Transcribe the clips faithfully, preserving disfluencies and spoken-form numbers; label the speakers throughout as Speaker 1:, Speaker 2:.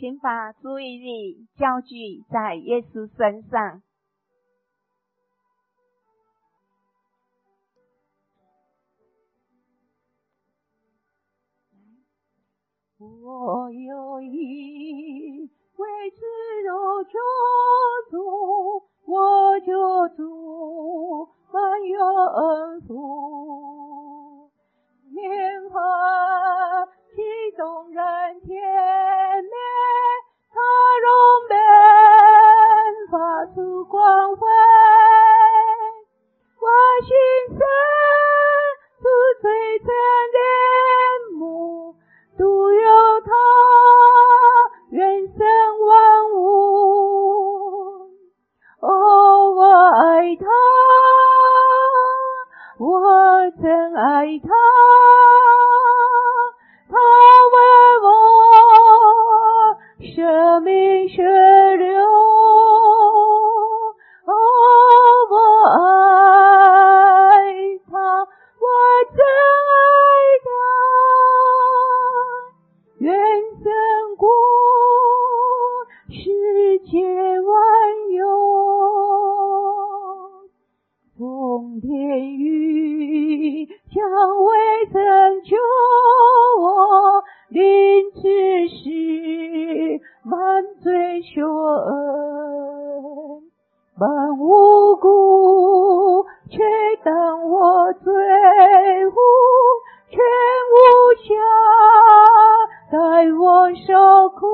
Speaker 1: 请把注意力焦聚在耶稣身上。
Speaker 2: 我有一位自由救主，我救主满有恩福，莲花其中人甜美，他容本发出光辉，我心深是最真恋慕，独有他原生万物。哦，我爱他，我真爱他，他为我舍命血流。哦，我爱他，我真爱他，愿胜过世界万有。从天雨将为拯救我，临至时满罪羞恩，满无辜却当我罪污，全无瑕待我受苦。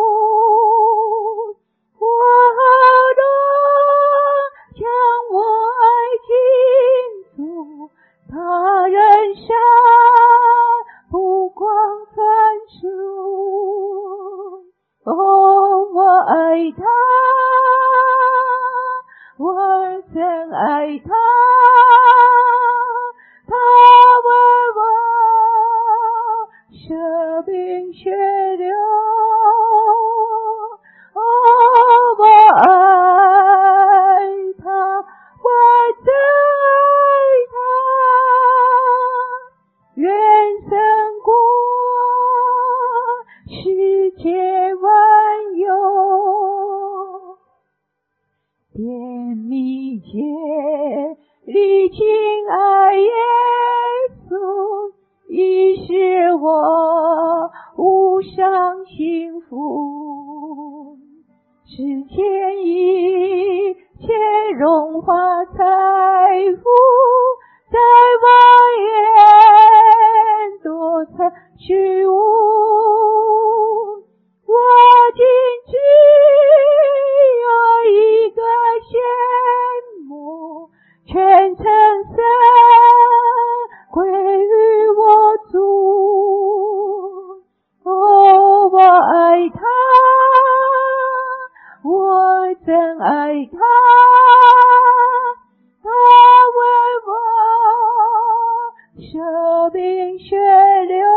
Speaker 2: 我的将我爱倾注，他人善不光传出。哦，我爱他，我真爱他，他为我舍命血流。哦，我爱他，我真爱他，愿胜过世界万有。甜蜜界里亲爱耶稣，已使我无上幸福，世间一切荣华财富，在望眼多残虚无。我仅只有一个羡慕，全称神归于我主。哦，我爱他，我真爱他，他为我舍命血流。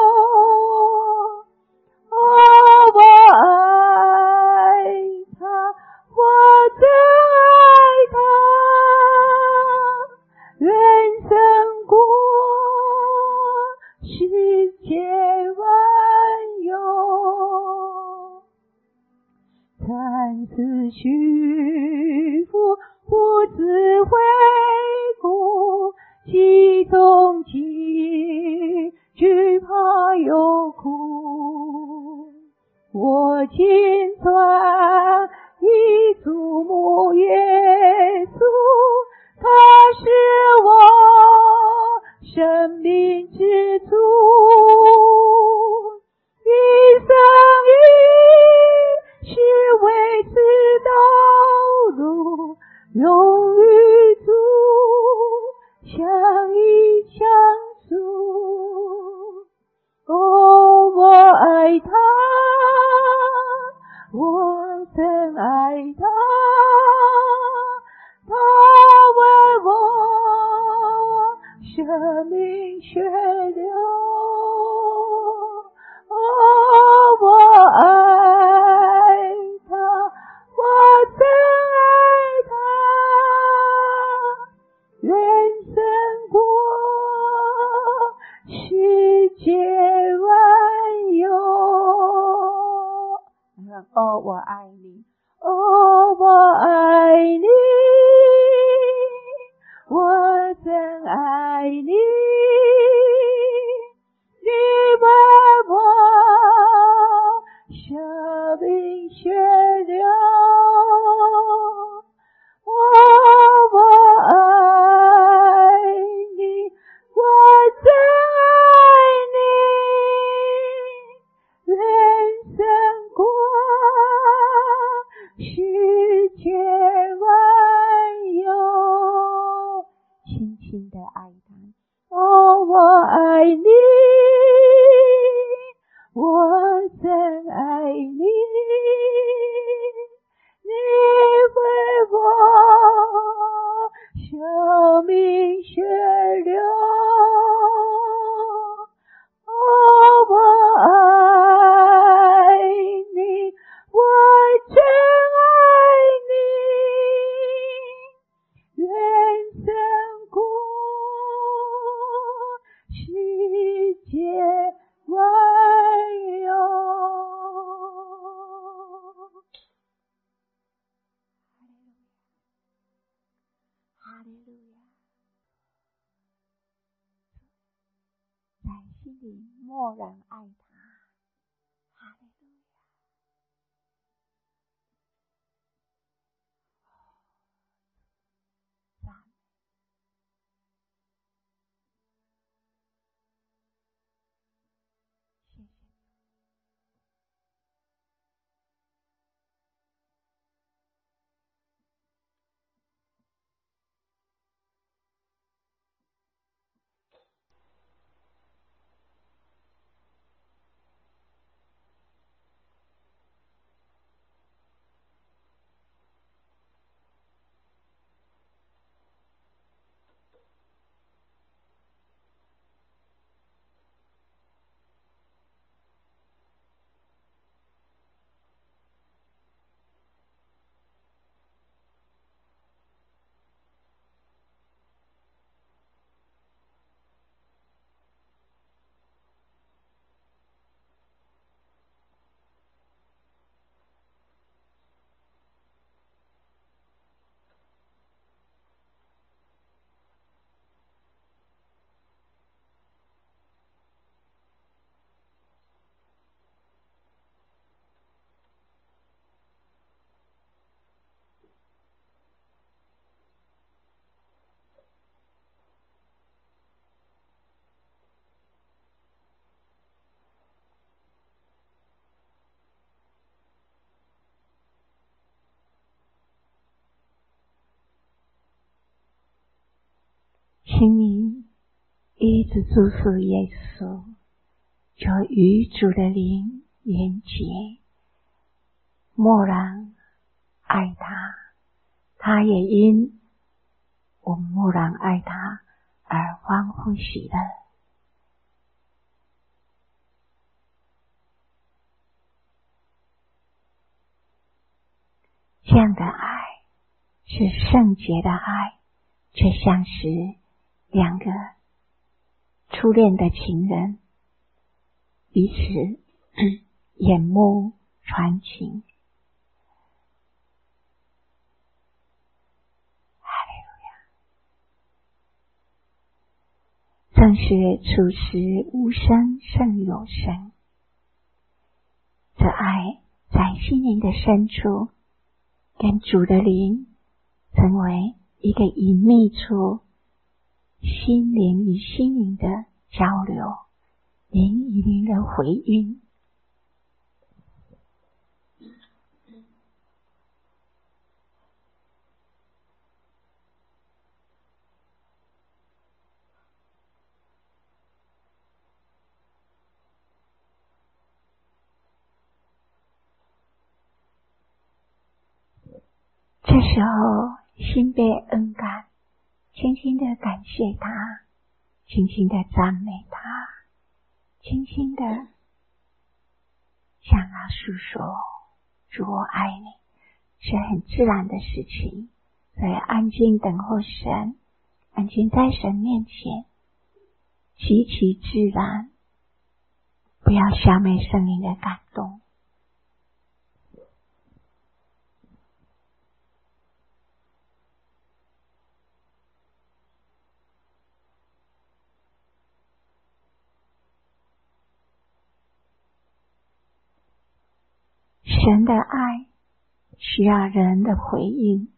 Speaker 2: 哦，我爱他，我真爱他，愿胜过世界万有。暂时虚浮，不知回顾，其中极惧怕有苦。我紧抓一注目耶稣，他是我生命之主，一生一世为此道路，永与主相依相属。哦，我爱他，我真爱他，
Speaker 1: 哦，我爱你，
Speaker 2: 哦，我爱你，我真爱你，你为我舍命血流，哦，我爱你，我真爱你，愿胜过世界万有。轻轻的爱他，哦，我爱你，我真爱你，你为我舍命血流，哦，我爱你，我真爱你，愿胜过世界万有。哈利路亚！在心里默然爱他。哈利路亚！赞美，谢谢。请你一直祝福耶稣，就与主的灵连结，默然爱他，他也因我们默然爱他而欢呼喜乐。这样的爱是圣洁的爱，却像是两个初恋的情人彼此眼目传情。哈利路亚！正是处时无声胜有声，这爱在心灵的深处跟主的灵成为一个隐秘处，心灵与心灵的交流，灵与灵的回应。这时候心被恩感，轻轻的感谢他，轻轻的赞美他，轻轻的向他诉说主我爱你，是很自然的事情。所以安静等候神，安静在神面前，极其自然，不要消灭圣灵的感动。 神的爱需要人的回应，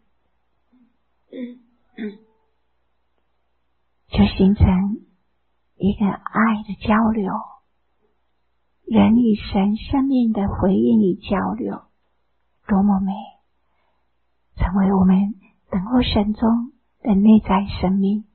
Speaker 2: 就形成一个爱的交流，人与神生命的回应与交流，多么美！成为我们等候神中的内在生命。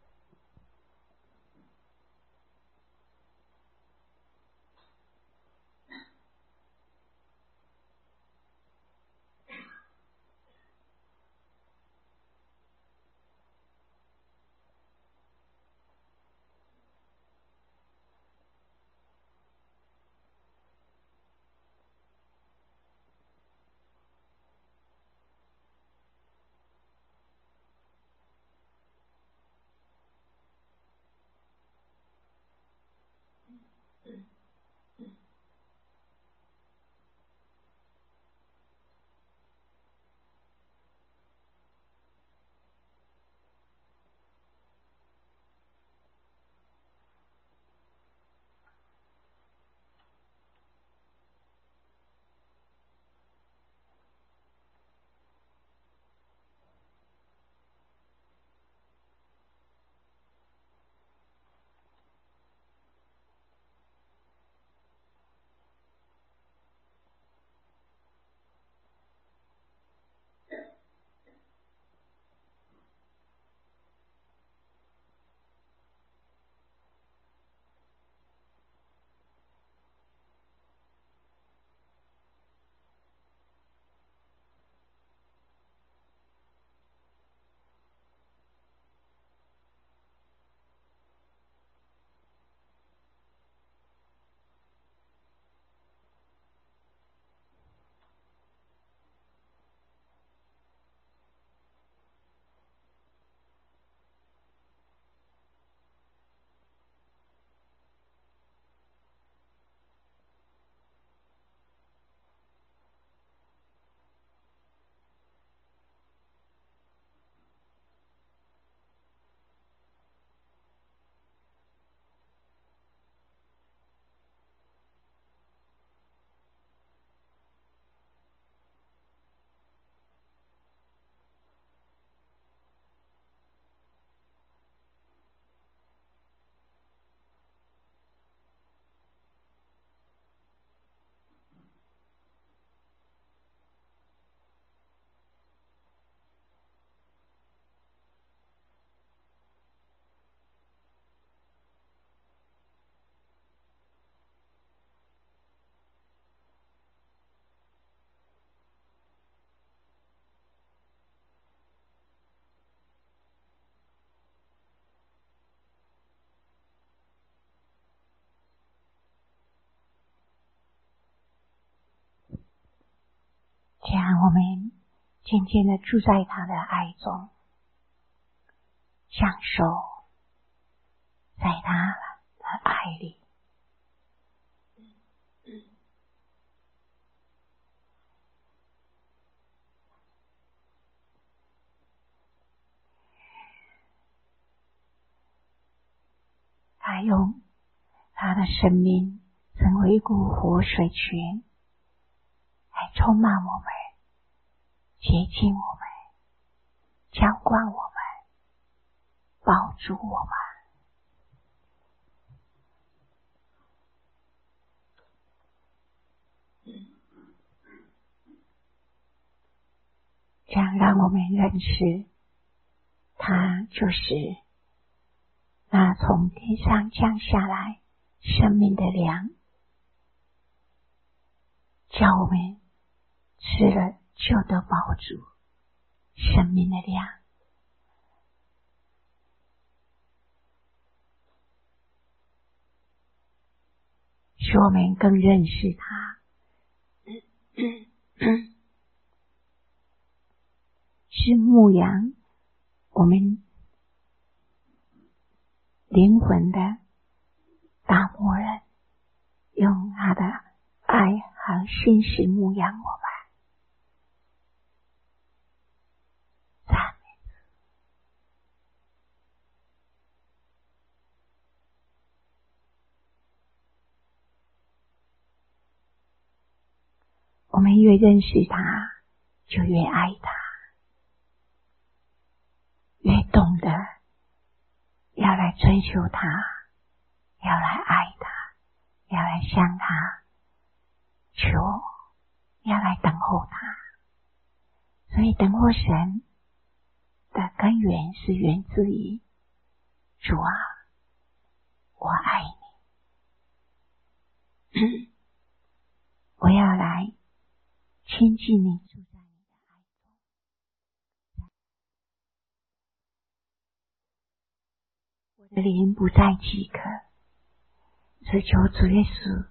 Speaker 2: 这样我们渐渐地住在他的爱中，享受在他的爱里。他用他的生命成为一股活水泉，来充满我们，接近我们，浇灌我们，抱住我们。这样让我们认识，他就是那从天上降下来生命的粮，叫我们吃了就得饱足生命的粮。使我们更认识他，是牧羊我们灵魂的大牧人，用他的爱和信实牧养我们。赞美主。我们越认识他，就越爱他，越懂得要来追求他，要来爱他，要来向他求，要来等候他。所以等候神的根源是源自于主啊，我爱你，我要来亲近你，住在你的爱中。我的灵不再饥渴，只求主耶稣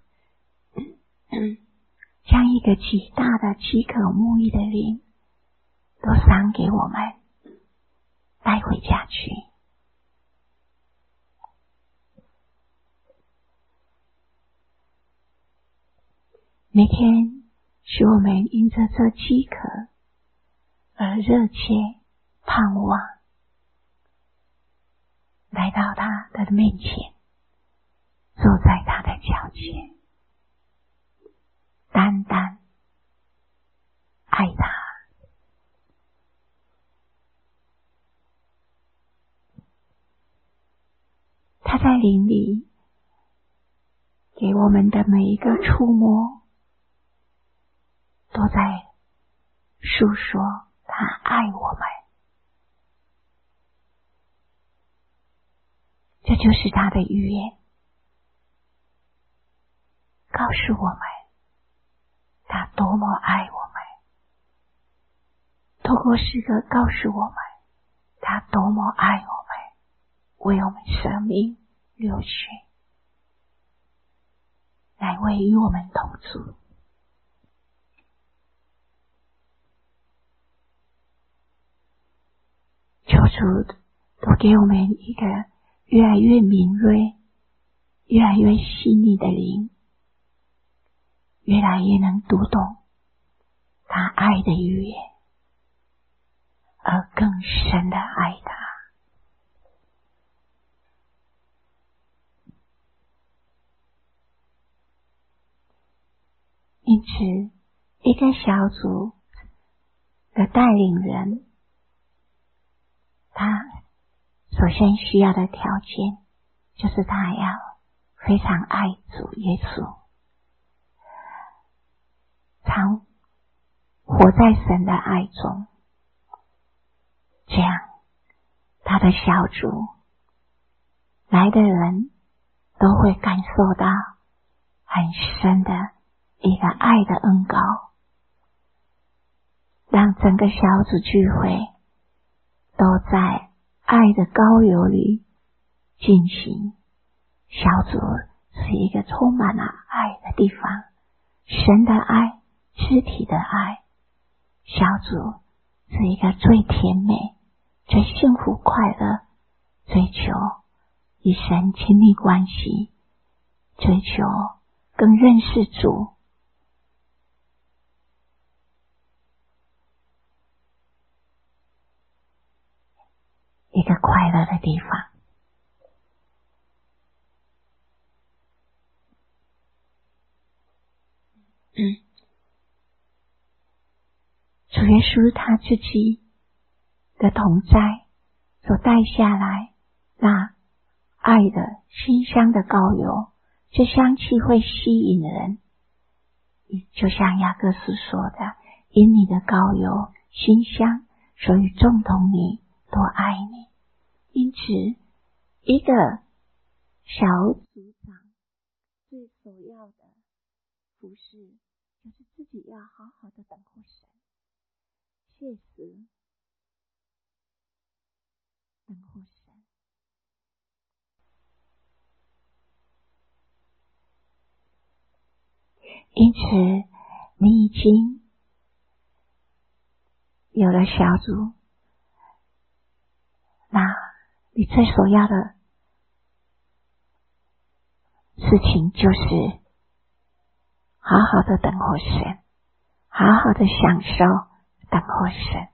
Speaker 2: 将一个极大的饥渴沐浴的灵都赏给我们，带回家去。每天使我们因着这饥渴而热切盼望，来到他的面前，坐在他的脚前，单单爱他。他在灵里给我们的每一个触摸，都在诉说他爱我们。这就是他的预言，告诉我们他多么爱我们，透过诗歌告诉我们他多么爱我们，为我们舍命流血，来为与我们同住。求主都给我们一个越来越敏锐、越来越细腻的灵，越来越能读懂他爱的语言，而更深的爱他。因此，一个小组的带领人，他首先需要的条件就是他要非常爱主耶稣，常活在神的爱中，这样他的小组来的人都会感受到很深的一个爱的恩膏，让整个小组聚会都在爱的膏油里进行。小组是一个充满了爱的地方，神的爱，肢体的爱。小组是一个最甜美、最幸福快乐，追求与神亲密关系，追求更认识主，一个快乐的地方。嗯，主耶稣他自己的同在所带下来那爱的馨香的膏油，这香气会吸引人，就像雅各书说的，因你的膏油馨香，所以众童女都爱你。因此，一个小组长最首要的服事，就是自己要好好的等候神，切实等候神。因此，你已经有了小组，那你最首要的事情就是好好的等候神，好好的享受等候神，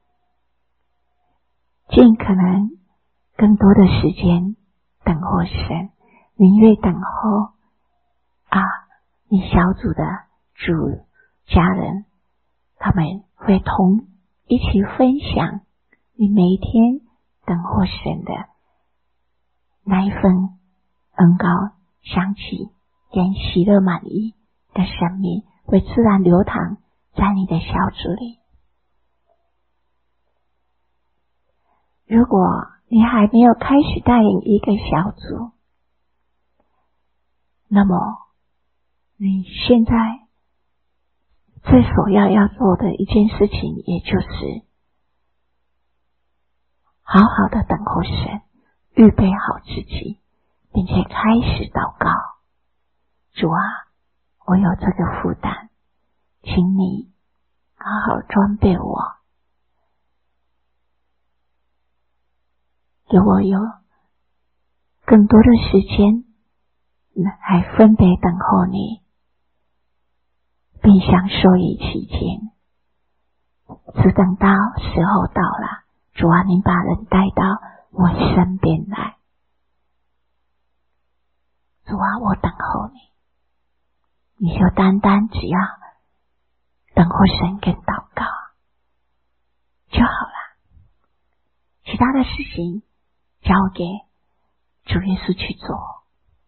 Speaker 2: 尽可能更多的时间等候神。你越等候啊，你小组的主家人，他们会同一起分享你每一天等候神的那一份恩膏香气跟喜乐满意的生命，会自然流淌在你的小组里。如果你还没有开始带领一个小组，那么你现在最首要要做的一件事情，也就是好好的等候神，预备好自己，并且开始祷告。主啊，我有这个负担，请你好好装备我，给我有更多的时间来分别等候你，并享受于其间。只等到时候到了，主啊，您把人带到我身边来。主啊，我等候你，你就单单只要等候神跟祷告就好了，其他的事情交给主耶稣去做。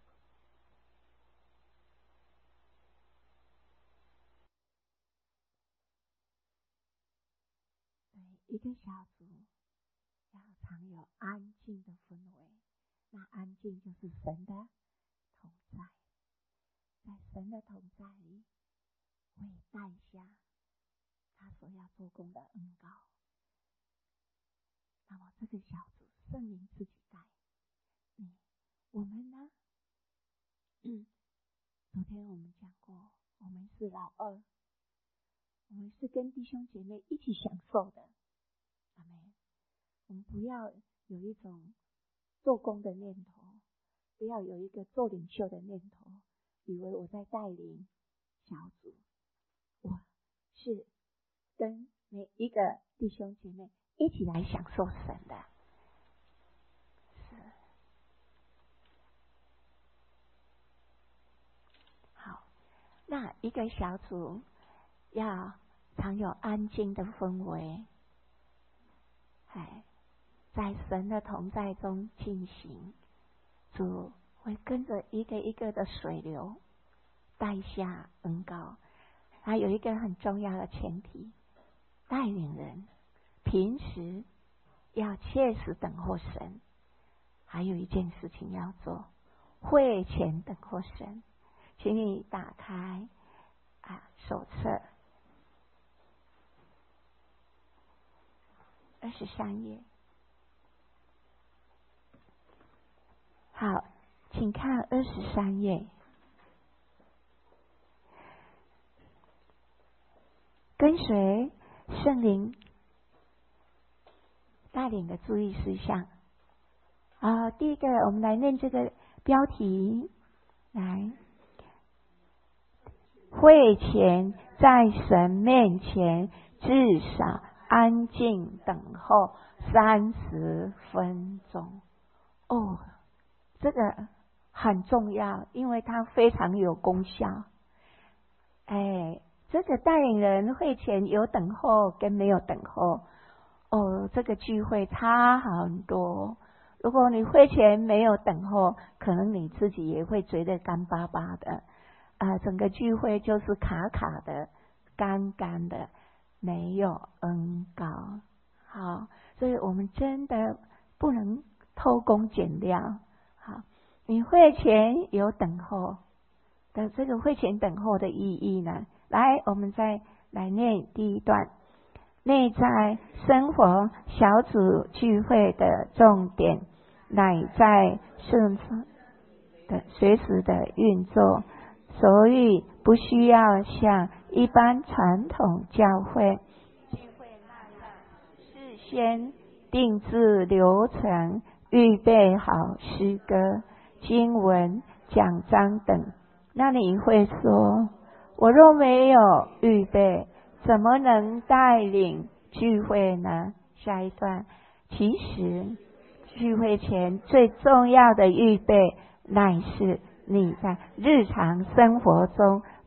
Speaker 2: 一个小组要常有安静的氛围，那安静就是神的同在，在神的同在里会带下他所要做工的恩膏。那么这个小组圣灵自己带，嗯，我们呢，嗯，昨天我们讲过，我们是老二，我们是跟弟兄姐妹一起享受的。阿们。我们不要有一种做工的念头，不要有一个做领袖的念头，以为我在带领小组，我是跟每一个弟兄姐妹一起来享受神的。是，好，那一个小组要常有安静的氛围，哎，在神的同在中进行，主会跟着一个一个的水流带下恩膏。还有一个很重要的前提，带领人平时要切实等候神。还有一件事情要做，会前等候神。请你打开啊手册二十三页。好，请看二十三页。跟随圣灵带领的注意事项。啊，第一个，我们来念这个标题，来，会前在神面前至少安静等候三十分钟。哦，这个很重要，因为它非常有功效。哎，这个带领人会前有等候跟没有等候，哦，这个聚会差很多。如果你会前没有等候，可能你自己也会觉得干巴巴的，啊、呃，整个聚会就是卡卡的、干干的，没有恩膏。好，所以我们真的不能偷工减料。好，你会前有等候的这个会前等候的意义呢？来，我们再来念第一段。内在生活小组聚会的重点，乃在顺畅的随时的运作，所以不需要像一般传统教会聚会那样事先定制流程，预备好诗歌、经文、讲章等。那你会说，我若没有预备，怎么能带领聚会呢？下一段，其实聚会前最重要的预备，乃是你在日常生活中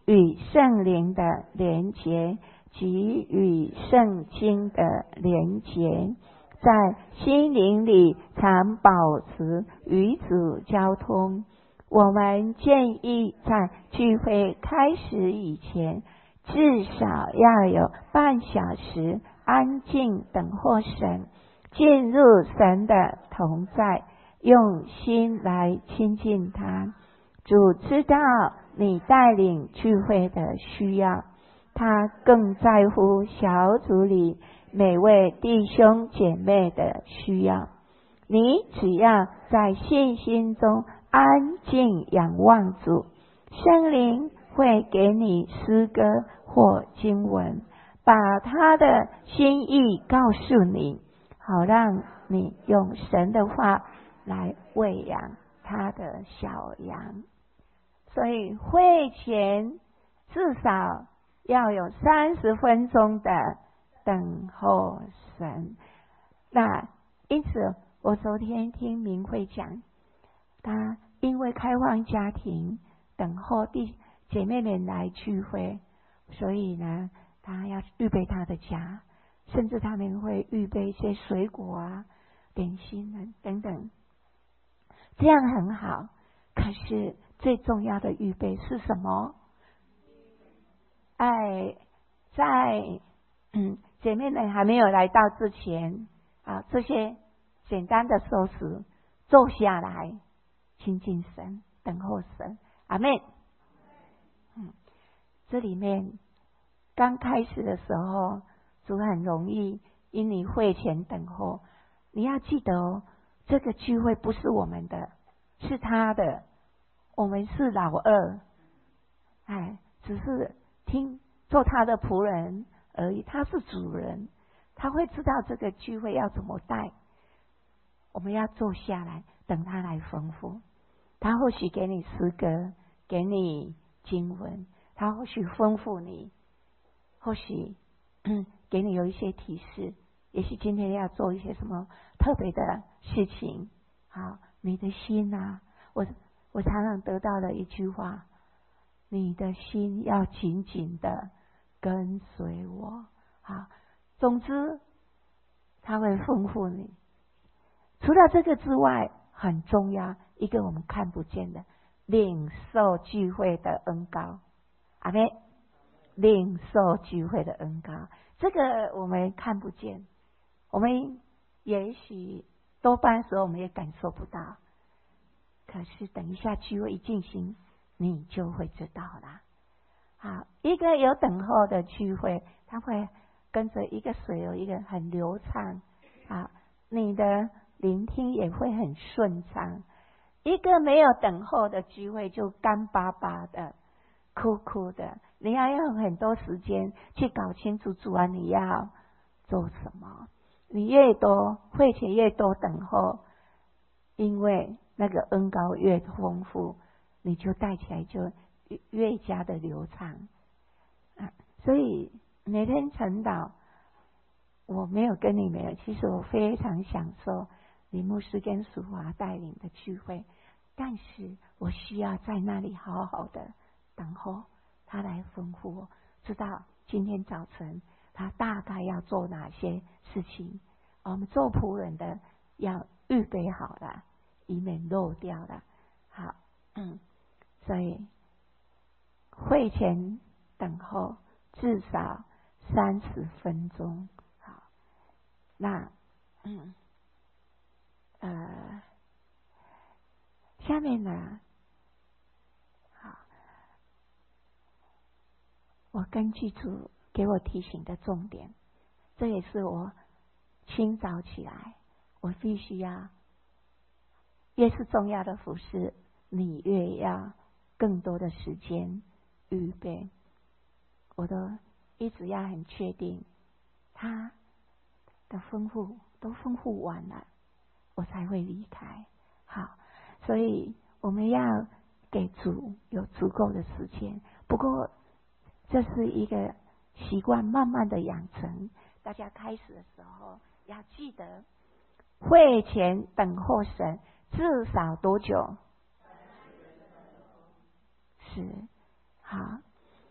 Speaker 1: 与圣灵的连结及与圣经的连结，在心灵里常保持与主交通。我们建议在聚会开始以前，至少要有半小时安静等候神，进入神的同在，用心来亲近他。主知道你带领聚会的需要，他更在乎小组里每位弟兄姐妹的需要。你只要在信心中安静仰望主，圣灵会给你诗歌或经文，把他的心意告诉你，好让你用神的话来喂养他的小羊。所以会前至少要有三十分钟的等候神。那因此我昨天听明慧讲，他因为开放家庭等候弟姐妹们来聚会，所以呢他要预备他的家，甚至他们会预备一些水果啊、点心啊等等，这样很好。可是最重要的预备是什么？哎，在嗯姐妹们还没有来到之前啊，这些简单的收拾，坐下来亲近神，等候神。阿们。嗯，这里面刚开始的时候，主很容易因你会前等候。你要记得哦，这个聚会不是我们的，是他的。我们是老二，哎，只是听做他的仆人而已。他是主人，他会知道这个聚会要怎么带。我们要坐下来等他来吩咐。他或许给你诗歌，给你经文，他或许吩咐你，或许给你有一些提示，也许今天要做一些什么特别的事情。好，你的心啊，我我常常得到了一句话：你的心要紧紧的跟随我。好，总之他会吩咐你。除了这个之外，很重要一个我们看不见的，领受聚会的恩膏。阿们，领受聚会的恩膏，这个我们看不见，我们也许多半时候我们也感受不到。可是等一下聚会一进行，你就会知道了。好，一个有等候的聚会，它会跟着一个水流，一个很流畅。啊，你的聆听也会很顺畅。一个没有等候的聚会，就干巴巴的、哭哭的。你要用很多时间去搞清楚主啊，你要做什么。你越多会前越多等候，因为那个恩膏越丰富，你就带起来就越加的流畅。啊，所以每天晨祷，我没有跟你们有，其实我非常享受李牧师跟淑华带领的聚会，但是我需要在那里好好的等候他来吩咐我，知道今天早晨他大概要做哪些事情。我们做仆人的要预备好了，以免漏掉了。好，嗯，所以会前等候至少三十分钟。好，那嗯呃，下面呢，好，我根据主给我提醒的重点，这也是我清早起来，我必须要。越是重要的服事，你越要更多的时间预备。我都一直要很确定，他的吩咐都吩咐完了，我才会离开。好，所以我们要给主有足够的时间。不过这是一个习惯，慢慢的养成。大家开始的时候要记得，会前等候神。至少多久？是，好，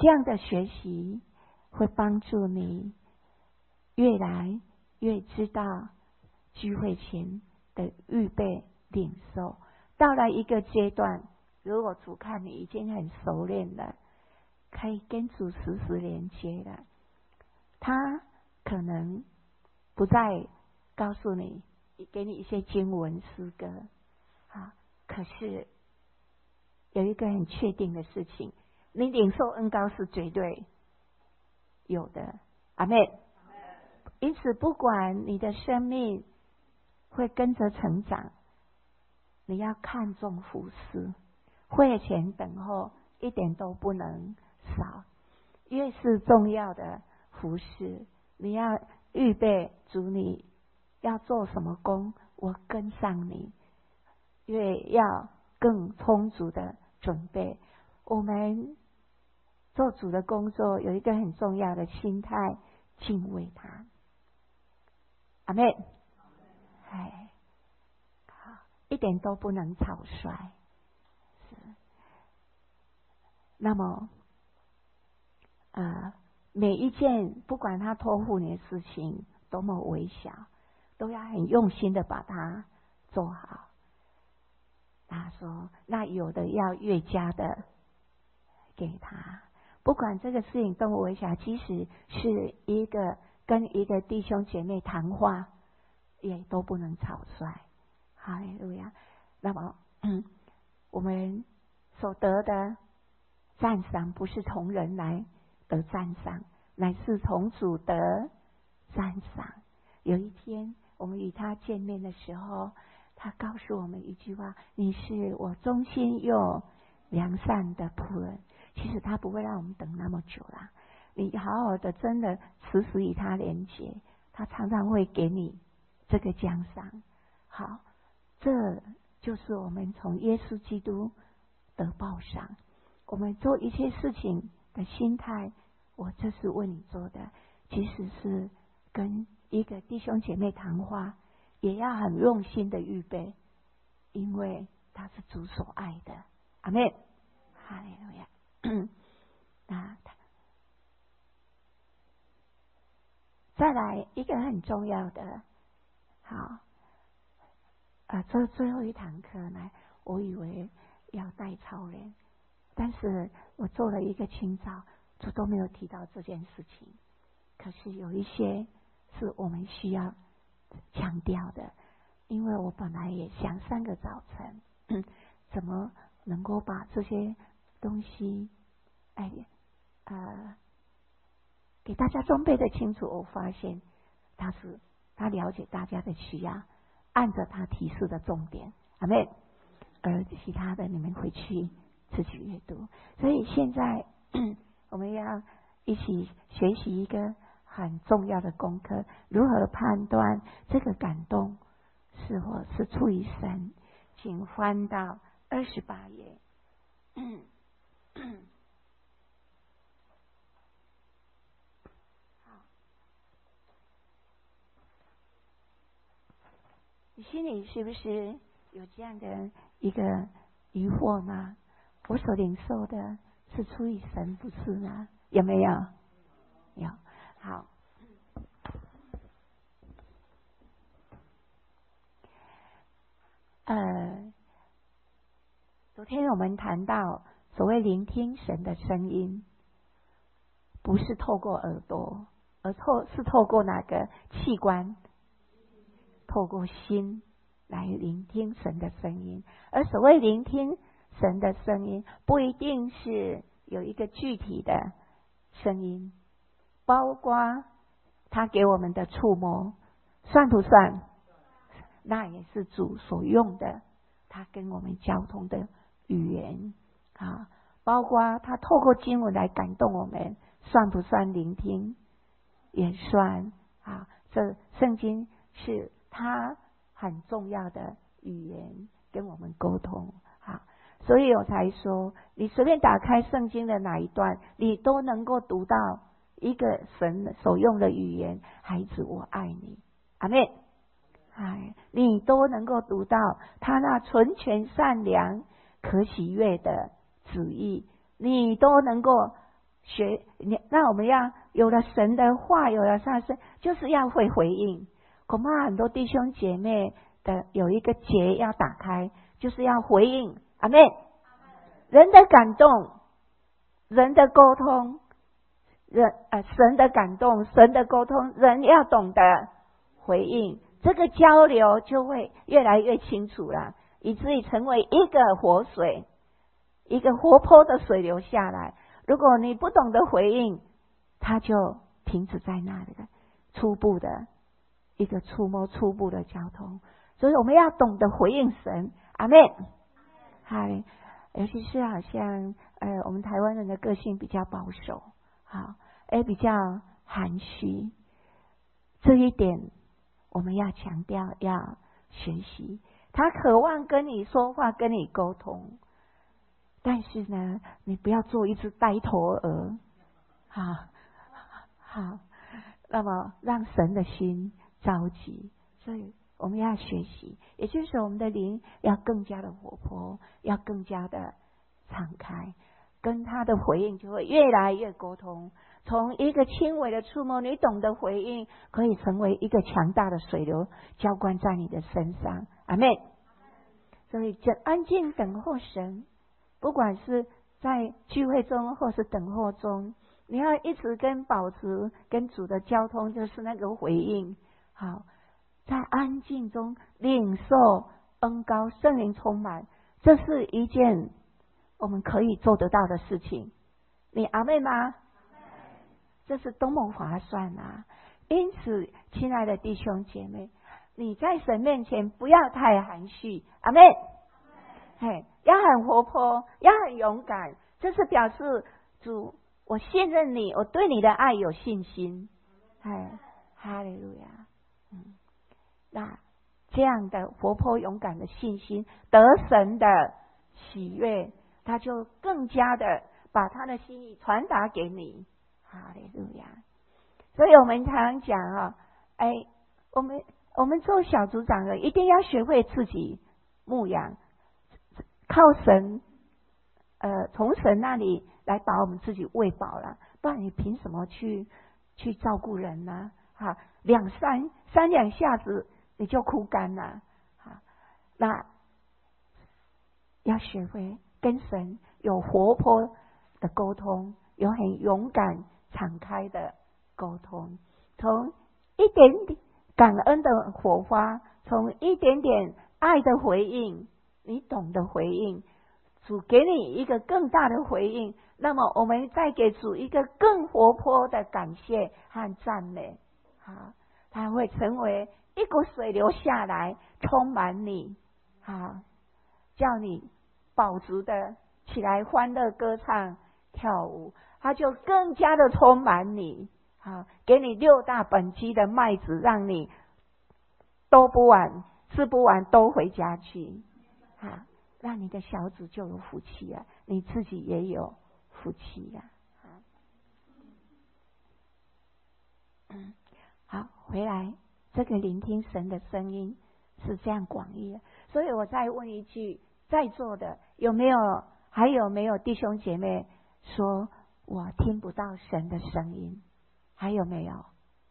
Speaker 1: 这样的学习会帮助你越来越知道聚会前的预备领受。到了一个阶段，如果主看你已经很熟练了，可以跟主时时连接了，他可能不再告诉你，给你一些经文诗歌啊，可是有一个很确定的事情，你领受恩膏是绝对有的。阿们。因此不管你的生命会跟着成长，你要看重服事，会前等候一点都不能少。越是重要的服事，你要预备主，你要做什么工，我跟上你，越要更充足的准备。我们做主的工作有一个很重要的心态，敬畏他。阿们。哎，好，一点都不能草率。是，那么，呃，每一件不管他托付你的事情多么微小，都要很用心的把它做好。他说，那有的要越加的给他，不管这个事情多么微小，即使是一个跟一个弟兄姐妹谈话，也都不能草率。哈利路亚。那么，嗯，我们所得的赞赏不是从人来得赞赏，乃是从主得赞赏。有一天我们与他见面的时候，他告诉我们一句话，你是我忠心又良善的仆人。其实他不会让我们等那么久啦，你好好的真的时时与他连结，他常常会给你这个奖赏。好，这就是我们从耶稣基督得报赏。我们做一切事情的心态，我这是为你做的，即使是跟一个弟兄姐妹谈话，也要很用心的预备，因为他是主所爱的。阿们。哈利路亚。那再来一个很重要的，好，啊，这最后一堂课呢，我以为要带操练，但是我做了一个清早，就都没有提到这件事情。可是有一些是我们需要强调的，因为我本来也想三个早晨，嗯、怎么能够把这些东西，哎，呃，给大家装备的清楚。我发现他是他了解大家的需要，按着他提示的重点，阿们。而其他的你们回去自己阅读。所以现在我们要一起学习一个很重要的功课，如何判断这个感动是否是出于神。请翻到二十八页。你心里是不是有这样的一个疑惑呢？我所领受的是出于神，不是吗？有没有？有。好。呃，昨天我们谈到所谓聆听神的声音，不是透过耳朵，而透是透过哪个器官？透过心来聆听神的声音。而所谓聆听神的声音，不一定是有一个具体的声音，包括他给我们的触摸，算不算？那也是主所用的，他跟我们交通的语言啊，包括他透过经文来感动我们，算不算聆听？也算啊。这圣经是他很重要的语言，跟我们沟通啊。所以我才说，你随便打开圣经的哪一段，你都能够读到一个神所用的语言。孩子，我爱你，阿们。哎，你都能够读到他那纯全善良可喜悦的旨意，你都能够学，那我们要有了神的话，有了上升，就是要会回应。恐怕很多弟兄姐妹的有一个结要打开，就是要回应。阿们。人的感动，人的沟通，人呃神的感动，神的沟通，人要懂得回应，这个交流就会越来越清楚了，以至于成为一个活水，一个活泼的水流下来。如果你不懂得回应，它就停止在那里了，初步的一个触摸，初步的交通。所以我们要懂得回应神。阿们。嗨，尤其是好像呃，我们台湾人的个性比较保守，好，也比较含蓄，这一点我们要强调，要学习。他渴望跟你说话，跟你沟通，但是呢，你不要做一只呆头鹅，好，好，那么让神的心着急。所以我们要学习，也就是我们的灵要更加的活泼，要更加的敞开，跟他的回应就会越来越沟通。从一个轻微的触摸，你懂得回应，可以成为一个强大的水流浇灌在你的身上。阿们。所以就安静等候神，不管是在聚会中或是等候中，你要一直跟保持跟主的交通，就是那个回应。好，在安静中领受恩膏，圣灵充满，这是一件我们可以做得到的事情。你阿们吗？这是多么划算啊！因此，亲爱的弟兄姐妹，你在神面前不要太含蓄。阿们。嘿，要很活泼，要很勇敢，这是表示主，我信任你，我对你的爱有信心。哎，哈利路亚。嗯，那这样的活泼勇敢的信心，得神的喜悦，他就更加的把他的心意传达给你。哈利路亚。所以我们常常讲啊，哎，我们我们做小组长的一定要学会自己牧养，靠神，呃，从神那里来把我们自己喂饱了，不然你凭什么去去照顾人呢？哈，两三三两下子你就枯干了。哈，那要学会跟神有活泼的沟通，有很勇敢敞开的沟通，从一点点感恩的火花，从一点点爱的回应，你懂得回应，主给你一个更大的回应，那么我们再给主一个更活泼的感谢和赞美。好，它会成为一股水流下来，充满你，好，叫你饱足的起来欢乐歌唱跳舞，它就更加的充满你。好，给你六大本基的麦子，让你都不完，吃不完都回家去。好，让你的小组就有福气啊，你自己也有福气呀、啊。嗯，好，回来这个聆听神的声音是这样广义的，所以我再问一句，在座的有没有还有没有弟兄姐妹说我听不到神的声音？还有没有？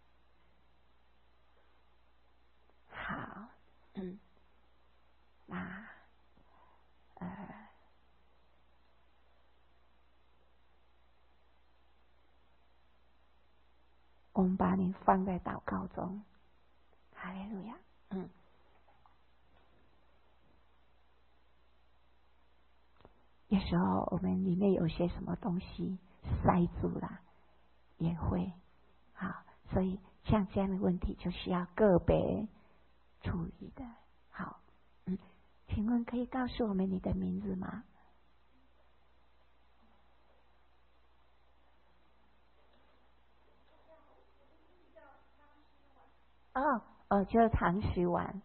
Speaker 1: 好，嗯，那呃，我们把你放在祷告中。哈利路亚。嗯，有时候我们里面有些什么东西塞住了，也会好，所以像这样的问题就需要个别处理的。好，嗯，请问可以告诉我们你的名字吗？哦哦，就是唐诗婉。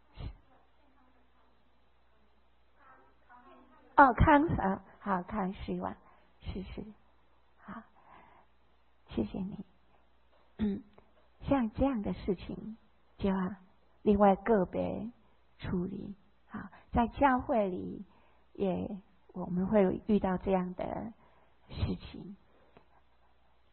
Speaker 1: 哦，康啊，好，康诗婉，是是，好，谢谢你。嗯，像这样的事情就要另外个别处理。好，在教会里也我们会遇到这样的事情。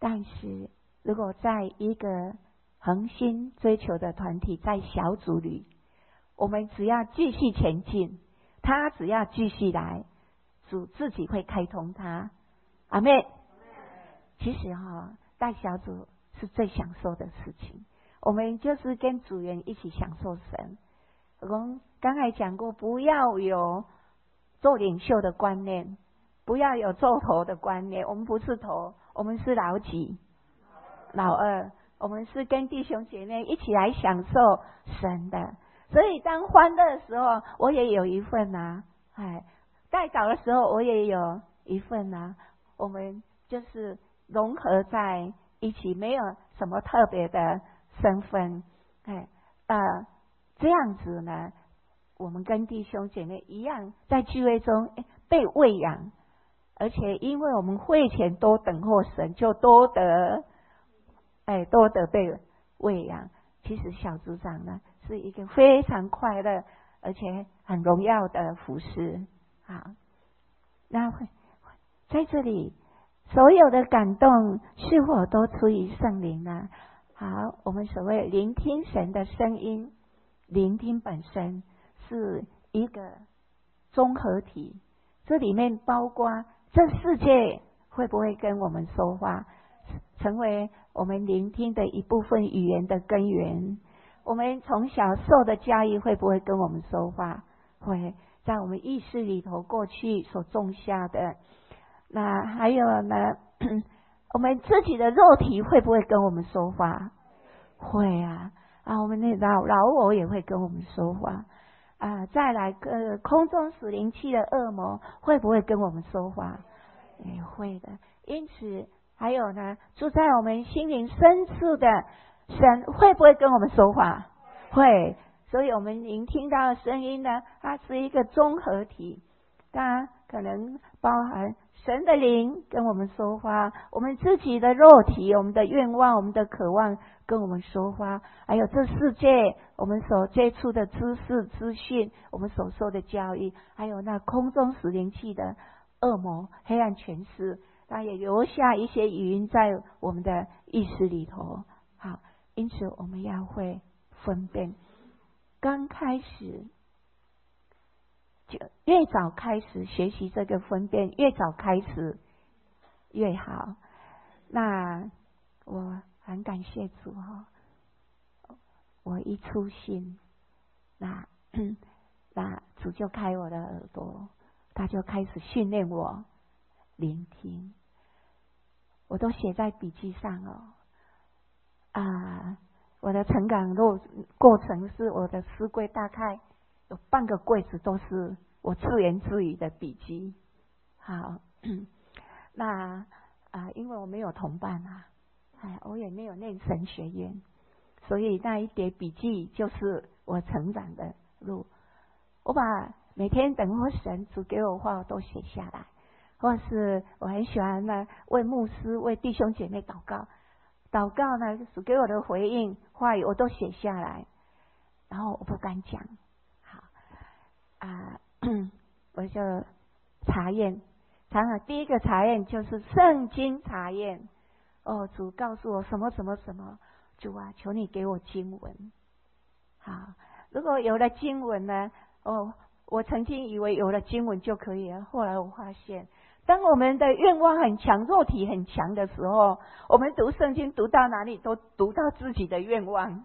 Speaker 1: 但是如果在一个恒心追求的团体，在小组里，我们只要继续前进，他只要继续来，主自己会开通他。阿妹，其实哈、哦，带小组是最享受的事情。我们就是跟组员一起享受神。我刚才讲过，不要有做领袖的观念，不要有做头的观念。我们不是头，我们是老几、老二。我们是跟弟兄姐妹一起来享受神的。所以当欢乐的时候，我也有一份啊。哎，带祷的时候，我也有一份啊。我们就是融合在一起，没有什么特别的身份。哎，呃，这样子呢，我们跟弟兄姐妹一样，在聚会中被喂养，而且因为我们会前多等候神，就多得，哎，多得被喂养。其实小组长呢，是一个非常快乐而且很荣耀的服侍。好，那在这里，所有的感动是否都出于圣灵呢？好，我们所谓聆听神的声音，聆听本身是一个综合体，这里面包括这世界会不会跟我们说话，成为我们聆听的一部分语言的根源。我们从小受的教育会不会跟我们说话？会，在我们意识里头过去所种下的。那还有呢，我们自己的肉体会不会跟我们说话？会啊，啊，我们的老老我也会跟我们说话啊。再来，呃，空中使灵气的恶魔会不会跟我们说话？也会的。因此，还有呢，住在我们心灵深处的神会不会跟我们说话？会。所以我们聆听到的声音呢，它是一个综合体，它可能包含神的灵跟我们说话，我们自己的肉体、我们的愿望、我们的渴望跟我们说话，还有这世界我们所接触的知识、资讯，我们所受的教育，还有那空中使灵气的恶魔、黑暗权势，它也留下一些语音在我们的意识里头。好，因此我们要会分辨。刚开始就越早开始学习这个分辨，越早开始越好。那我很感谢主哈、哦，我一出信，那那主就开我的耳朵，他就开始训练我聆听，我都写在笔记上哦。啊，我的成长路过程是我的书柜大概有半个柜子都是我自言自语的笔记。好，那啊，因为我没有同伴啊，哎，我也没有念神学院，所以那一叠笔记就是我成长的路。我把每天等候神主给我话我都写下来，或是我很喜欢呢为牧师、为弟兄姐妹祷告。祷告呢，主给我的回应话语我都写下来，然后我不敢讲。好啊，我就查验，常常第一个查验就是圣经查验。哦，主告诉我什么什么什么，主啊，求你给我经文。好，如果有了经文呢，哦，我曾经以为有了经文就可以了，后来我发现。当我们的愿望很强、肉体很强的时候，我们读圣经读到哪里都读到自己的愿望。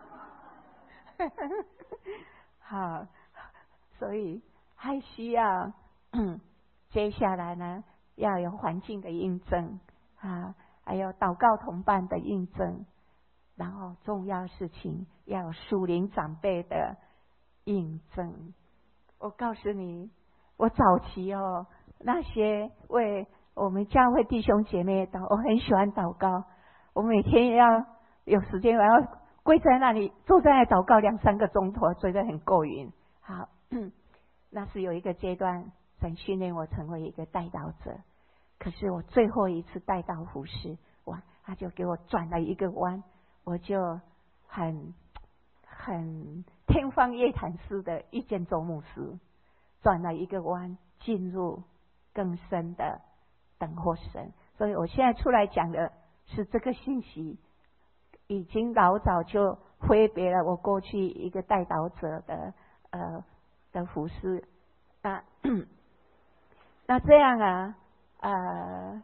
Speaker 1: 好，所以还需要接下来呢，要有环境的印证啊，还有祷告同伴的印证，然后重要事情要有属灵长辈的印证。我告诉你，我早期哦。那些为我们教会弟兄姐妹祷，我很喜欢祷告。我每天要有时间，我要跪在那里，坐在那里祷告两三个钟头，觉得很够瘾。好，那是有一个阶段，神训练我成为一个带祷者。可是我最后一次带祷服事，哇，他就给我转了一个弯，我就很很天方夜谭似的遇见周牧师，转了一个弯，进入更深的等候神。所以我现在出来讲的是这个信息已经老早就挥别了我过去一个带导者的呃的服事。那那这样啊，呃，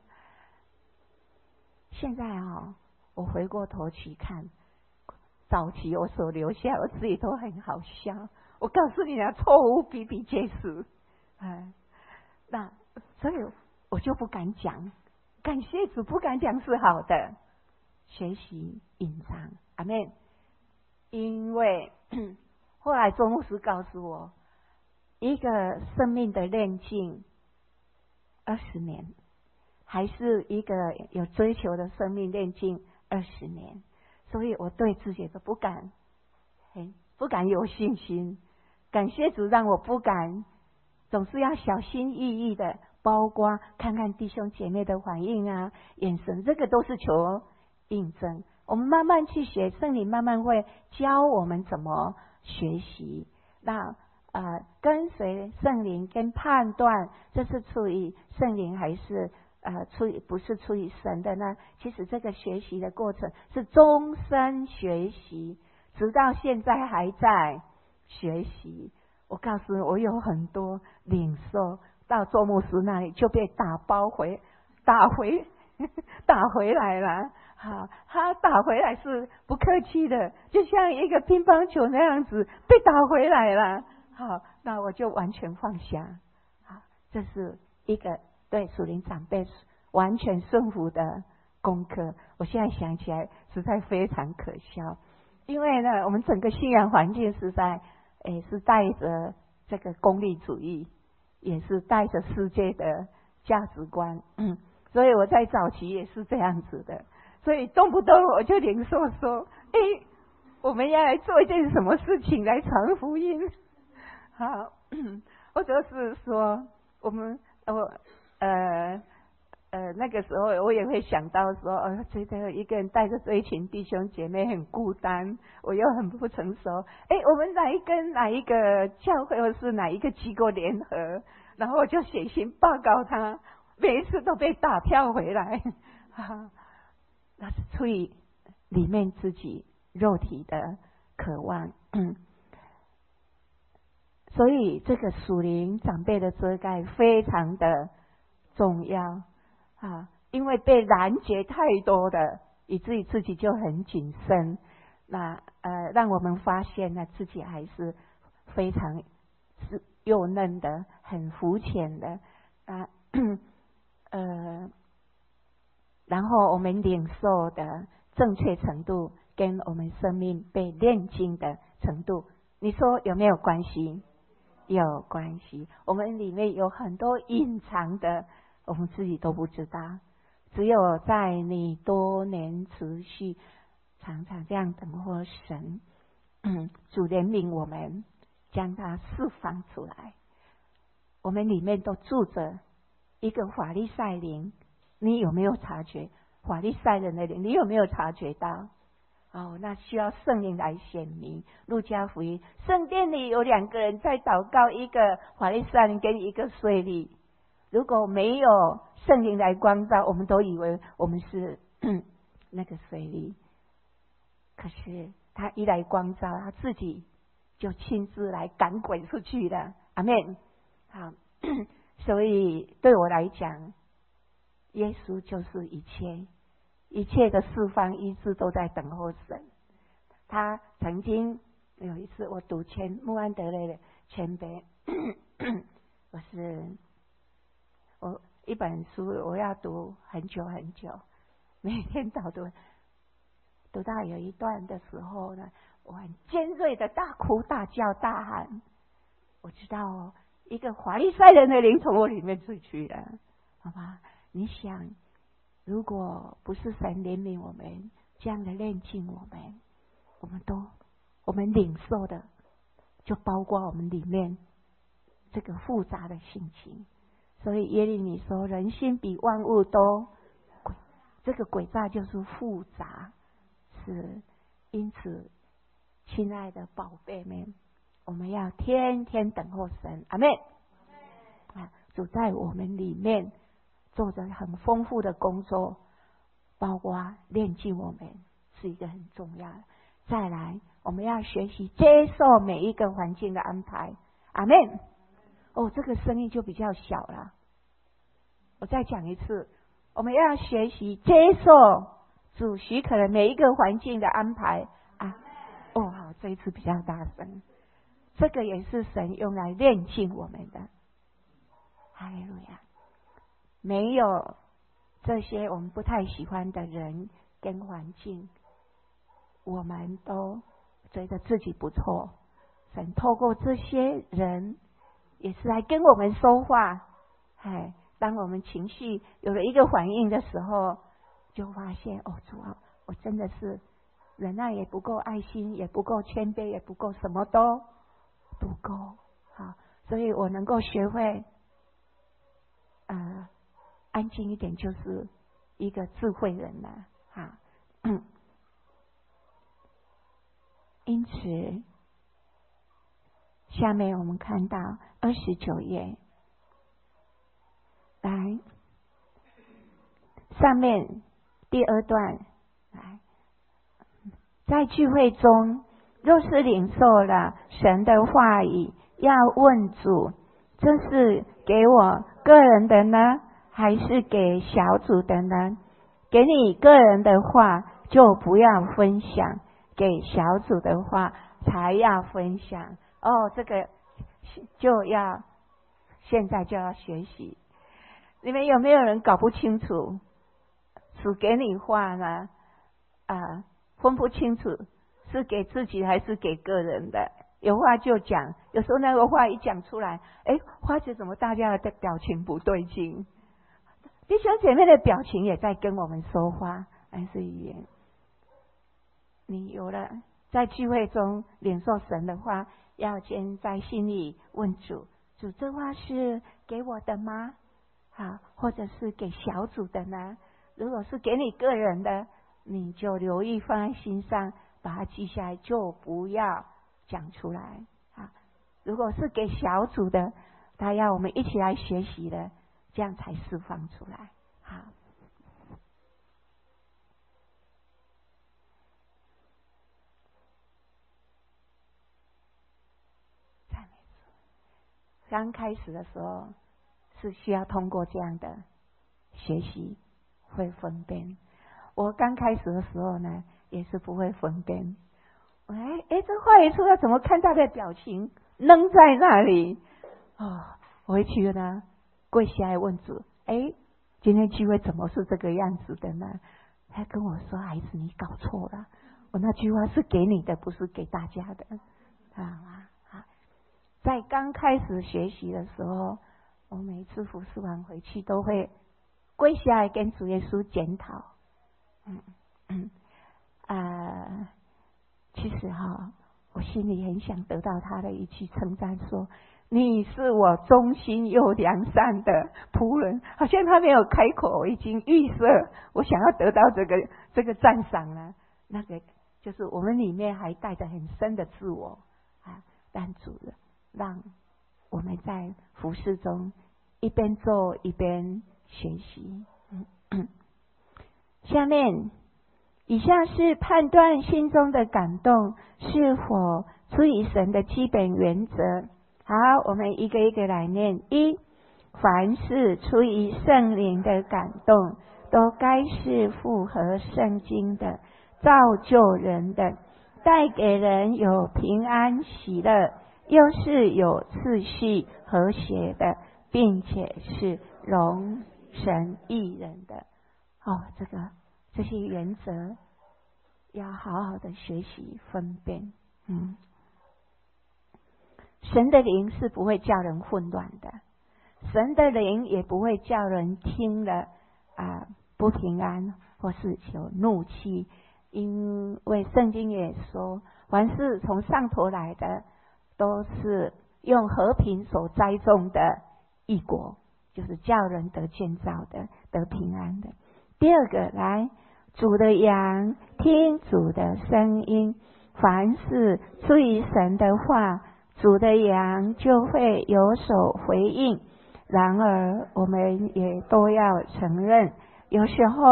Speaker 1: 现在啊，我回过头去看早期我所留下，我自己都很好笑。我告诉你啊，错误比比皆是，哎，那所以我就不敢讲，感谢主，不敢讲是好的，学习隐藏，阿们。因为后来周牧师告诉我，一个生命的炼净二十年，还是一个有追求的生命炼净二十年，所以我对自己都不敢，不敢有信心。感谢主，让我不敢，总是要小心翼翼的，包括看看弟兄姐妹的反应啊、眼神，这个都是求印证。我们慢慢去学，圣灵慢慢会教我们怎么学习。那呃，跟随圣灵跟判断，这是出于圣灵还是呃出于不是出于神的呢？其实这个学习的过程是终身学习，直到现在还在学习。我告诉你，我有很多领受到周牧师那里就被打包回打回打回来了。好，他打回来是不客气的，就像一个乒乓球那样子被打回来了。好，那我就完全放下。好，这是一个对属灵长辈完全顺服的功课。我现在想起来实在非常可笑，因为呢，我们整个信仰环境实在诶是带着这个功利主义，也是带着世界的价值观。嗯，所以我在早期也是这样子的。所以动不动我就领受说，哎，我们要来做一件什么事情来传福音，好，或者是说我们我呃呃那个时候我也会想到说，呃，觉得一个人带着这一群弟兄姐妹很孤单，我又很不成熟，哎，我们哪一跟哪一个教会或是哪一个机构联合，然后我就写信报告他，每一次都被打票回来，哈。那是出于里面自己肉体的渴望，嗯，所以这个属灵长辈的遮盖非常的重要啊，因为被拦截太多的，以至于自己就很谨慎。那呃，让我们发现呢，自己还是非常是幼嫩的，很肤浅的啊，呃。然后我们领受的正确程度跟我们生命被炼净的程度，你说有没有关系？有关系。我们里面有很多隐藏的，我们自己都不知道。只有在你多年持续常常这样等候神，嗯，主怜悯我们，将它释放出来。我们里面都住着一个法利赛灵。你有没有察觉法利赛人的灵？你有没有察觉到？哦，那需要圣灵来显明。路加福音，圣殿里有两个人在祷告，一个法利赛人跟一个税吏。如果没有圣灵来光照，我们都以为我们是那个税吏。可是他一来光照，他自己就亲自来赶鬼出去了。阿们。好，所以对我来讲，耶稣就是一切，一切的释放医治都在等候神。他曾经有一次，我读前穆安德烈的前辈，我是我一本书，我要读很久很久，每天导读，读到有一段的时候呢，我很尖锐的大哭大叫大喊，我知道一个法利赛人的灵从我里面出去了，好吧？你想，如果不是神怜悯我们，这样的炼净我们，我们都我们领受的，就包括我们里面这个复杂的性情。所以耶利米说，人心比万物都诡，这个诡诈就是复杂，是因此，亲爱的宝贝们，我们要天天等候神，阿们。啊，主在我们里面做着很丰富的工作， 包括炼净我们是一个很重要的。再来，我们要学习接受每一个环境的安排。阿们。哦，这个声音就比较小了。我再讲一次，我们要学习接受主许可的每一个环境的安排啊。哦，好，这一次比较大声。这个也是神用来炼净我们的。哈利路亚！没有这些我们不太喜欢的人跟环境，我们都觉得自己不错。神透过这些人，也是来跟我们说话。哎，当我们情绪有了一个反应的时候，就发现哦，主啊，我真的是忍耐也不够，爱心也不够，谦卑也不够，什么都不够。好，所以我能够学会，呃，安静一点，就是一个智慧人了。好，嗯，因此，下面我们看到二十九页，来，上面第二段，来，在聚会中，若是领受了神的话语，要问主，这是给我个人的呢，还是给小组的呢？给你个人的话，就不要分享；给小组的话，才要分享。哦，这个就要现在就要学习。你们有没有人搞不清楚？主给你话呢，啊，分不清楚是给自己还是给个人的。有话就讲，有时候那个话一讲出来，哎，发觉怎么大家的表情不对劲？弟兄姐妹的表情也在跟我们说话，还是语言。你有了在聚会中领受神的话，要先在心里问主：主，这话是给我的吗？好，或者是给小组的呢？如果是给你个人的，你就留意放在心上，把它记下来，就不要讲出来。啊，如果是给小组的，他要我们一起来学习的，这样才释放出来。好，赞美主。刚开始的时候是需要通过这样的学习会分辨。我刚开始的时候呢，也是不会分辨。哎哎，这话一出来，怎么看他的表情愣在那里？哦，我会去呢，跪下来问主：哎，今天聚会怎么是这个样子的呢？他跟我说：孩子，你搞错了，我那句话是给你的，不是给大家的。啊啊！在刚开始学习的时候，我每次服侍完回去都会跪下来跟主耶稣检讨。嗯嗯啊，其实哈、哦，我心里很想得到他的一句称赞，说你是我忠心又良善的仆人。好像他没有开口，我已经预设我想要得到这个这个赞赏了。那个就是我们里面还带着很深的自我啊，但主让我们在服事中一边做一边学习。嗯嗯下面，以下是判断心中的感动是否出于神的基本原则。好，我们一个一个来念。一，凡是出于圣灵的感动，都该是符合圣经的、造就人的、带给人有平安喜乐，又是有次序和谐的，并且是荣神益人的。哦，这个这些原则要好好的学习分辨。嗯，神的灵是不会叫人混乱的，神的灵也不会叫人听了啊不平安或是有怒气，因为圣经也说，凡是从上头来的，都是用和平所栽种的义果，就是叫人得建造的，得平安的。第二个，来，主的羊听主的声音，凡是出于神的话，主的羊就会有所回应。然而我们也都要承认，有时候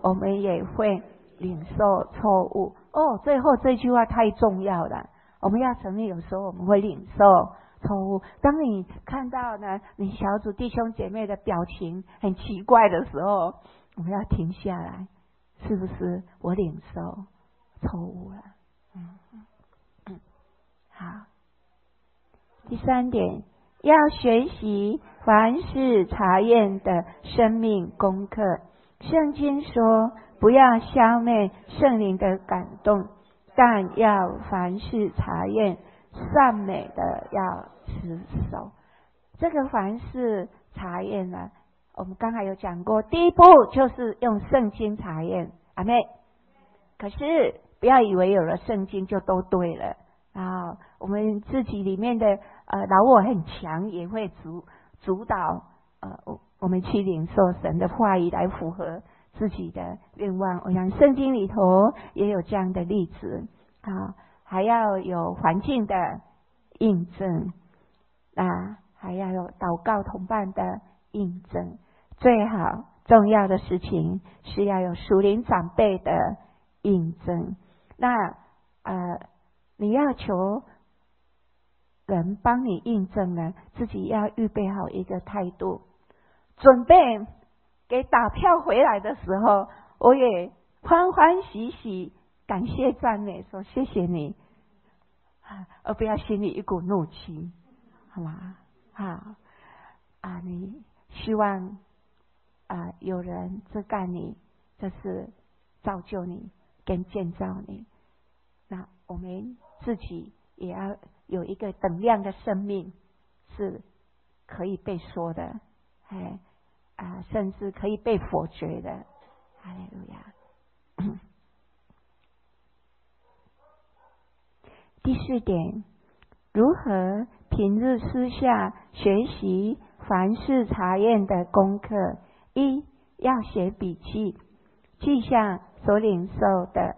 Speaker 1: 我们也会领受错误。哦，最后这句话太重要了，我们要承认有时候我们会领受错误。当你看到呢，你小组弟兄姐妹的表情很奇怪的时候，我们要停下来，是不是我领受错误了？嗯嗯，好。第三点，要学习凡事查验的生命功课。圣经说，不要消灭圣灵的感动，但要凡事查验，善美的要持守。这个凡事查验呢，我们刚才有讲过，第一步就是用圣经查验，阿妹。可是不要以为有了圣经就都对了啊！我们自己里面的呃老我很强，也会主主导呃我们去领受神的话语，来符合自己的愿望。我想圣经里头也有这样的例子啊，还要有环境的印证啊，还要有祷告同伴的印证。最好重要的事情是要有属灵长辈的印证。那呃，你要求人帮你印证呢，自己要预备好一个态度，准备给打票回来的时候，我也欢欢喜喜感谢赞美，说谢谢你，而不要心里一股怒气，好吗？好啊，你希望啊有人遮盖你，这是造就你跟建造你。那我们自己也要有一个等量的生命，是可以被说的，哎啊，甚至可以被否决的。哈利路亚。第四点，如何平日私下学习凡事查验的功课？一，要写笔记，记下所领受的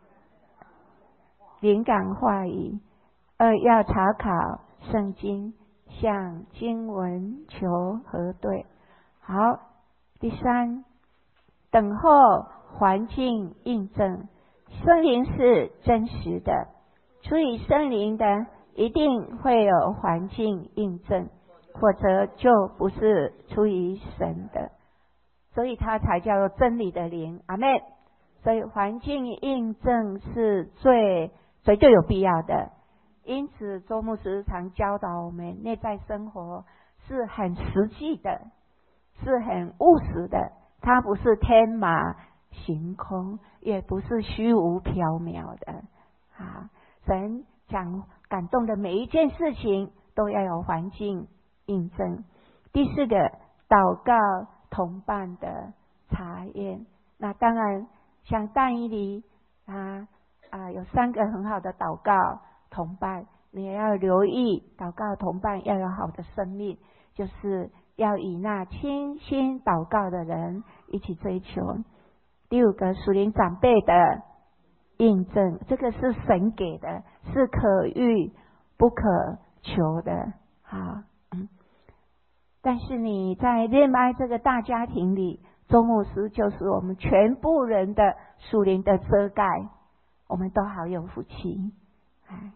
Speaker 1: 灵感话语。二，要查考圣经，向经文求核对。好，第三，等候环境印证。圣灵是真实的，出于圣灵的一定会有环境印证，否则就不是出于神的，所以它才叫做真理的灵。阿们。所以环境印证是最绝对有必要的。因此周牧师常教导我们，内在生活是很实际的，是很务实的，它不是天马行空，也不是虚无缥缈的啊！神讲感动的每一件事情都要有环境印证。第四个，祷告同伴的查验。那当然像但以理啊啊，有三个很好的祷告同伴，你也要留意祷告同伴要有好的生命，就是要以那倾心祷告的人一起追求。第五个，属灵长辈的印证，这个是神给的，是可遇不可求的。好，嗯，但是你在恋爱这个大家庭里，周牧师就是我们全部人的属灵的遮盖，我们都好有福气。哎，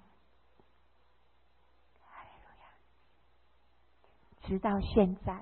Speaker 1: 直到现在，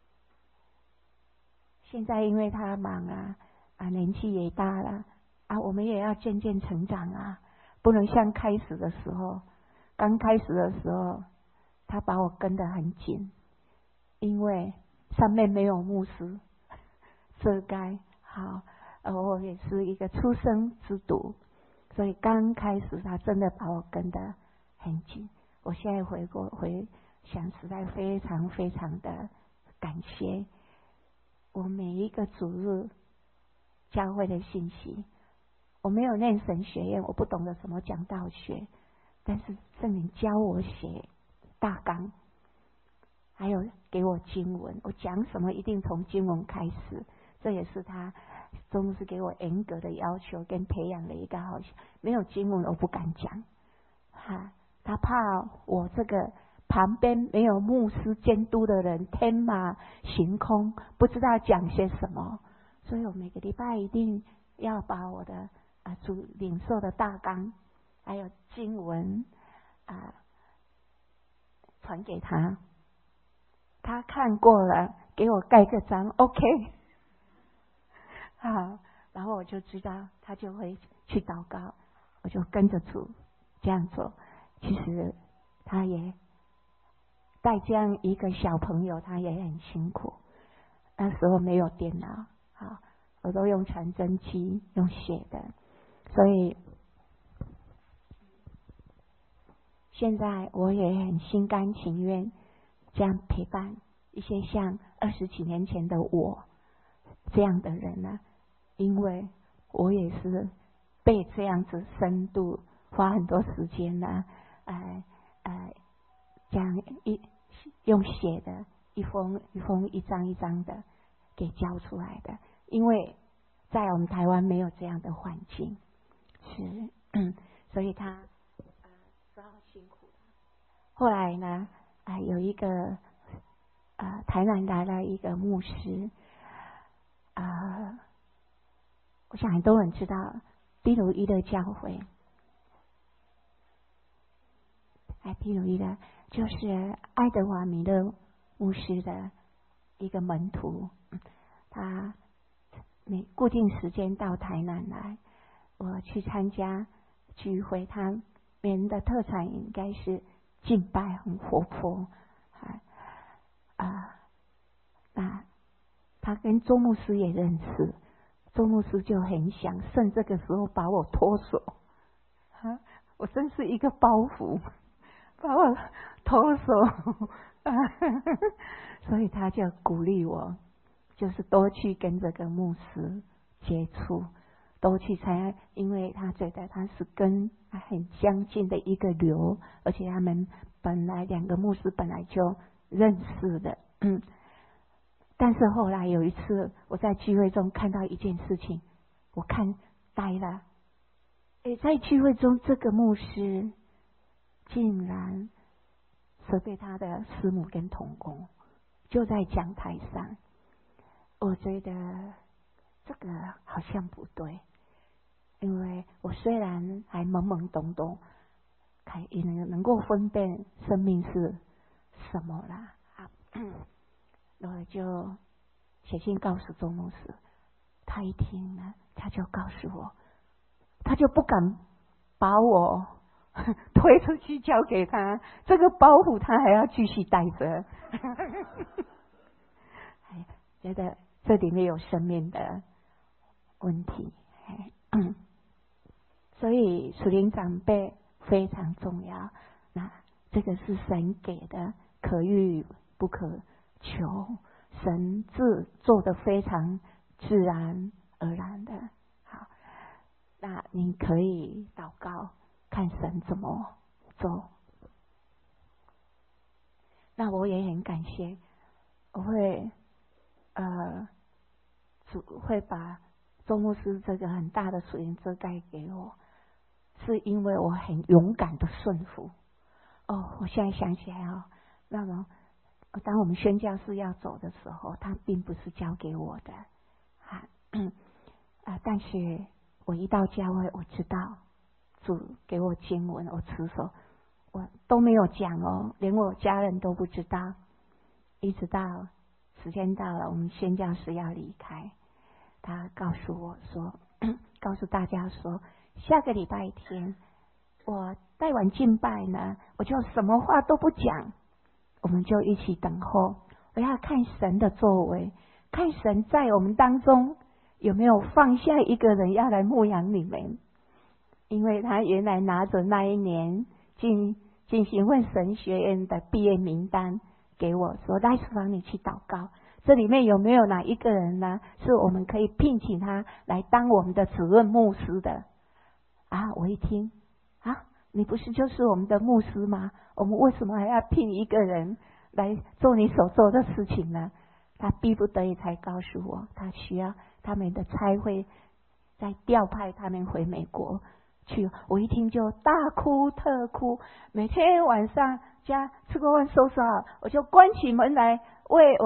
Speaker 1: 现在因为他忙啊啊，年纪也大了啊，我们也要渐渐成长啊，不能像开始的时候，刚开始的时候，他把我跟得很紧，因为上面没有牧师遮盖，好，呃，我也是一个初生之犊，所以刚开始他真的把我跟得很紧。我现在回过回想，实在非常非常的感谢。我每一个主日教会的信息，我没有念神学院，我不懂得什么讲道学，但是圣灵教我写大纲，还有给我经文，我讲什么一定从经文开始，这也是他总是给我严格的要求跟培养的一个好，没有经文我不敢讲哈，他怕我这个旁边没有牧师监督的人天马行空，不知道讲些什么， 所以我每个礼拜一定要把我的啊主领受的大纲，还有经文啊传给他，他看过了，给我盖个章 ，OK， 好，然后我就知道他就会去祷告，我就跟着主这样做。其实他也带这样一个小朋友，他也很辛苦。那时候没有电脑，好，我都用传真机用写的，所以现在我也很心甘情愿这样陪伴一些像二十几年前的我这样的人呢、啊，因为我也是被这样子深度花很多时间呢、啊，呃呃，这样一用写的一封一封一张一张的给交出来的，因为在我们台湾没有这样的环境，是，嗯，所以他呃是好辛苦的。后来呢，啊、呃、有一个呃台南来了一个牧师，啊、呃，我想很多人知道毗卢伊勒教会，哎，毗卢伊勒就是爱德华米勒牧师的一个门徒，他每固定时间到台南来，我去参加聚会，他们的特产应该是敬拜，很活泼，啊啊，那他跟周牧师也认识，周牧师就很想趁这个时候把我脱手，啊，我真是一个包袱，把我脱手，啊，所以他就鼓励我，就是多去跟这个牧师接触，多去参加，因为他觉得他是跟他很相近的一个流，而且他们本来两个牧师本来就认识的，嗯。但是后来有一次我在聚会中看到一件事情，我看呆了。诶，在聚会中这个牧师竟然责备他的师母跟同工，就在讲台上。我觉得这个好像不对，因为我虽然还懵懵懂懂，还也能能够分辨生命是什么啦。我就写信告诉周牧师，他一听呢，他就告诉我，他就不敢把我推出去交给他，这个包袱他还要继续带着。觉得这里面有生命的问题，所以属灵长辈非常重要。那这个是神给的，可遇不可求，神自做的非常自然而然的。好，那你可以祷告，看神怎么做。那我也很感谢，我会呃主会把周牧师这个很大的属灵遮盖给我，是因为我很勇敢的顺服。哦，我现在想起来哦，那么当我们宣教士要走的时候，他并不是交给我的，啊，啊，但是我一到教会，我知道主给我经文，我持守，我都没有讲哦，连我家人都不知道，一直到时间到了，我们宣教士要离开，他告诉我说，告诉大家说，下个礼拜天我带完敬拜呢，我就什么话都不讲。我们就一起等候，我要看神的作为，看神在我们当中有没有放下一个人要来牧养你们。因为他原来拿着那一年进进行问神学院的毕业名单给我说，赖书房你去祷告，这里面有没有哪一个人呢，是我们可以聘请他来当我们的主任牧师的啊？我一听啊，你不是就是我们的牧师吗？我们为什么还要聘一个人来做你所做的事情呢？他逼不得已才告诉我，他需要他们的差会再调派他们回美国去。我一听就大哭特哭，每天晚上家吃过饭收拾好，我就关起门来为我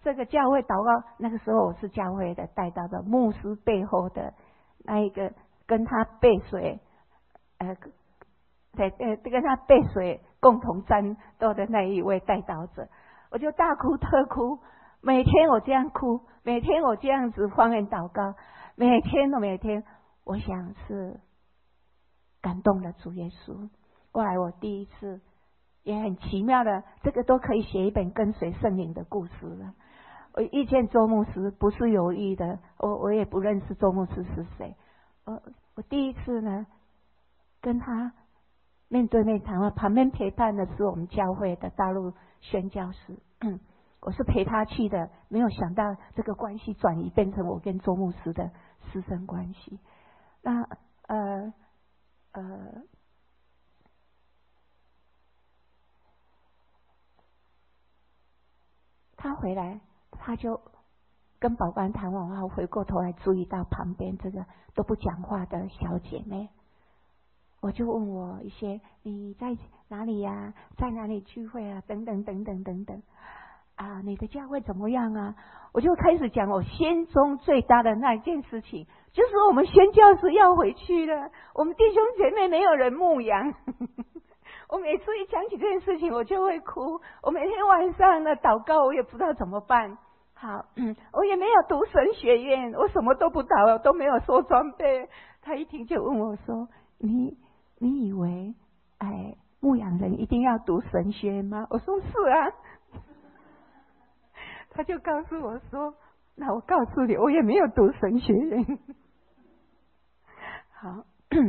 Speaker 1: 这个教会祷告，那个时候我是教会的带到的牧师背后的那一个跟他背水，呃，在呃跟他背水共同战斗的那一位带导者，我就大哭特哭，每天我这样哭，每天我这样子方言祷告，每天都每天，我想是感动了主耶稣。后来我第一次也很奇妙的，这个都可以写一本跟随圣灵的故事了。我遇见周牧师不是有意的，我我也不认识周牧师是谁。我我第一次呢跟他面对面谈话，旁边陪伴的是我们教会的大陆宣教师，嗯，我是陪他去的，没有想到这个关系转移变成我跟周牧师的师生关系。那呃呃。他回来，他就跟保官谈完话，回过头来注意到旁边这个都不讲话的小姐妹，我就问我一些你在哪里呀、啊，在哪里聚会啊，等等等等等等啊，你的教会怎么样啊？我就开始讲我心中最大的那一件事情，就是我们宣教士要回去了，我们弟兄姐妹没有人牧养。我每次一讲起这件事情，我就会哭。我每天晚上的祷告，我也不知道怎么办。好，嗯，我也没有读神学院，我什么都不懂，我都没有收装备。他一听就问我说：“你你以为，哎，牧养人一定要读神学吗？”我说：“是啊。”他就告诉我说：“那我告诉你，我也没有读神学院。”好。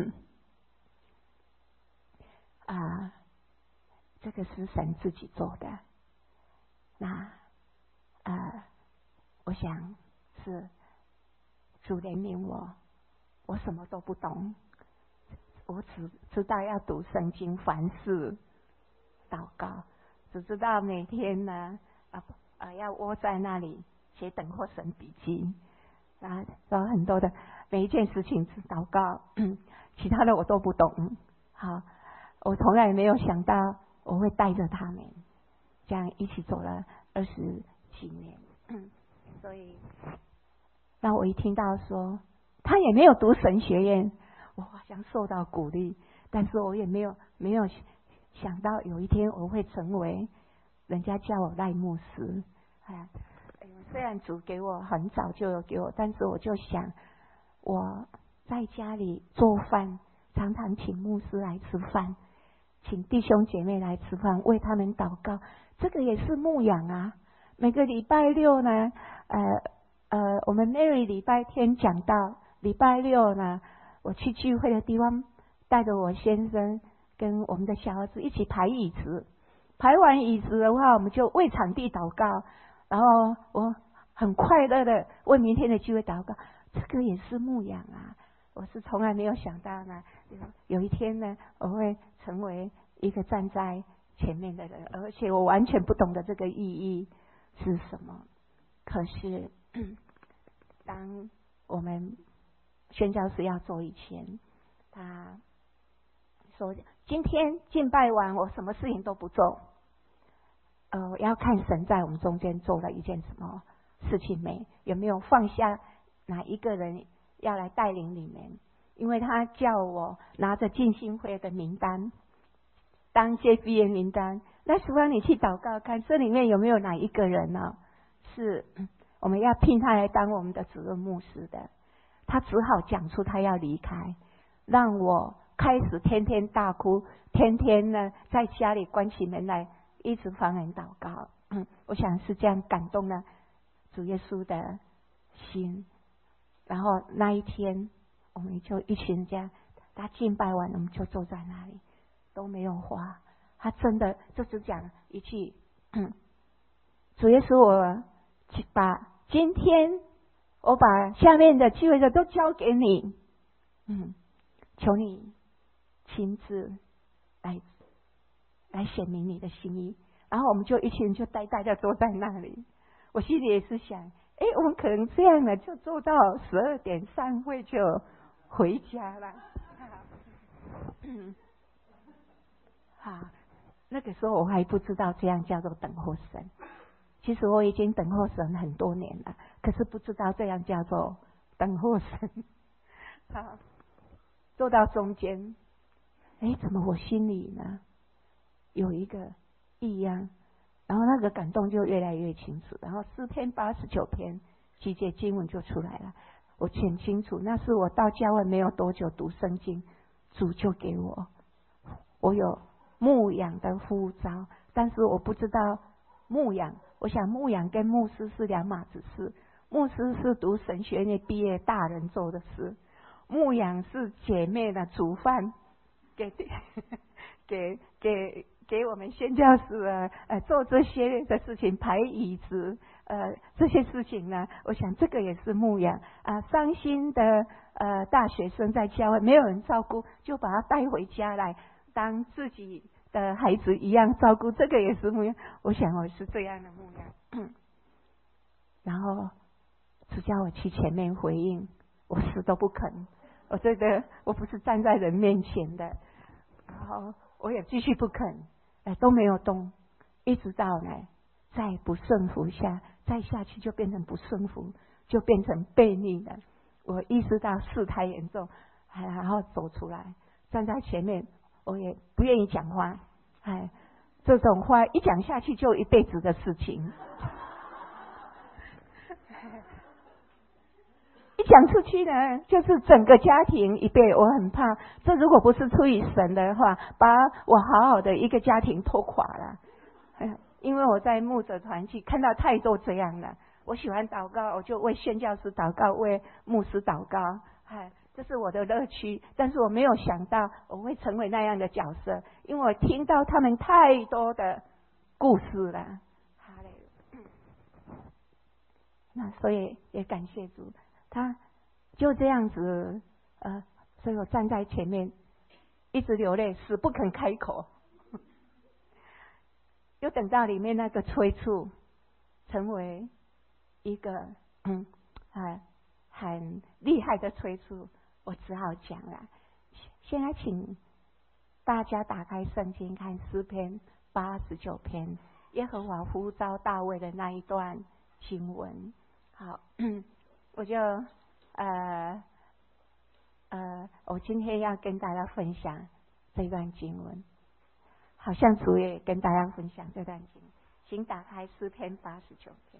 Speaker 1: 啊，这个是神自己做的。那呃，我想是主怜悯我，我什么都不懂，我只知道要读圣经，凡事祷告，只知道每天呢啊啊要窝在那里写等候神笔记，啊，有很多的每一件事情只祷告，其他的我都不懂。好。我从来没有想到我会带着他们这样一起走了二十几年，嗯，所以当我一听到说他也没有读神学院，我好像受到鼓励，但是我也没有没有想到有一天我会成为人家叫我赖牧师。哎，虽然主给我很早就有给我，但是我就想我在家里做饭，常常请牧师来吃饭。请弟兄姐妹来吃饭，为他们祷告，这个也是牧养啊。每个礼拜六呢，呃呃，我们 Mary 礼拜天讲到，礼拜六呢，我去聚会的地方，带着我先生跟我们的小儿子一起排椅子，排完椅子的话，我们就为场地祷告，然后我很快乐的为明天的聚会祷告，这个也是牧养啊。我是从来没有想到呢，有一天呢，我会成为一个站在前面的人，而且我完全不懂得这个意义是什么。可是，当我们宣教士要走以前，他说：“今天敬拜完，我什么事情都不做，呃，要看神在我们中间做了一件什么事情没，有没有放下哪一个人。”要来带领你们，因为他叫我拿着浸信会的名单，当 J B N 名单。那时候你去祷告看，这里面有没有哪一个人呢？是我们要聘他来当我们的主任牧师的。他只好讲出他要离开，让我开始天天大哭，天天呢在家里关起门来，一直方言祷告。嗯，我想是这样感动了主耶稣的心。然后那一天，我们就一群这样，他敬拜完，我们就坐在那里，都没有话。他真的就只讲一句：“嗯，主耶稣，我把今天我把下面的聚会的都交给你，嗯，求你亲自来来显明你的心意。”然后我们就一群人就呆呆的坐在那里。我心里也是想。哎，我们可能这样的就做到十二点散会就回家了。嗯，好，那个时候我还不知道这样叫做等候神。 其实我已经等候神很多年了，可是不知道这样叫做等候神。好，坐到中间，哎，怎么我心里呢有一个异样，然后那个感动就越来越清楚，然后诗篇八十九篇几节经文就出来了，我很清楚，那是我到教会没有多久读圣经，主就给我，我有牧养的呼召，但是我不知道牧养，我想牧养跟牧师是两码子事，牧师是读神学院毕业大人做的事，牧养是姐妹的煮饭给给给给我们宣教士呃呃做这些的事情，排椅子呃这些事情呢，我想这个也是牧养啊、呃。伤心的呃大学生在教会没有人照顾，就把他带回家来当自己的孩子一样照顾，这个也是牧养。我想我是这样的牧养。然后主叫我去前面回应，我死都不肯。我觉得我不是站在人面前的，然后我也继续不肯，哎都没有动，一直到呢在不顺服下，再下去就变成不顺服，就变成悖逆了。我意识到事态严重，然后走出来，站在前面，我也不愿意讲话，哎，这种话一讲下去就一辈子的事情。一讲出去呢，就是整个家庭一被，我很怕，这如果不是出于神的话，把我好好的一个家庭拖垮了。因为我在牧者团契看到太多这样了，我喜欢祷告，我就为宣教师祷告，为牧师祷告，哎，这是我的乐趣。但是我没有想到我会成为那样的角色，因为我听到他们太多的故事了。那所以也感谢主。他就这样子，呃，所以我站在前面，一直流泪，死不肯开口。又等到里面那个催促，成为一个嗯啊很厉害的催促，我只好讲了。现在请大家打开圣经看诗篇八十九篇，耶和华呼召大卫的那一段经文。好。我就呃呃，我今天要跟大家分享这段经文，好像主也跟大家分享这段经文，请打开诗篇八十九篇。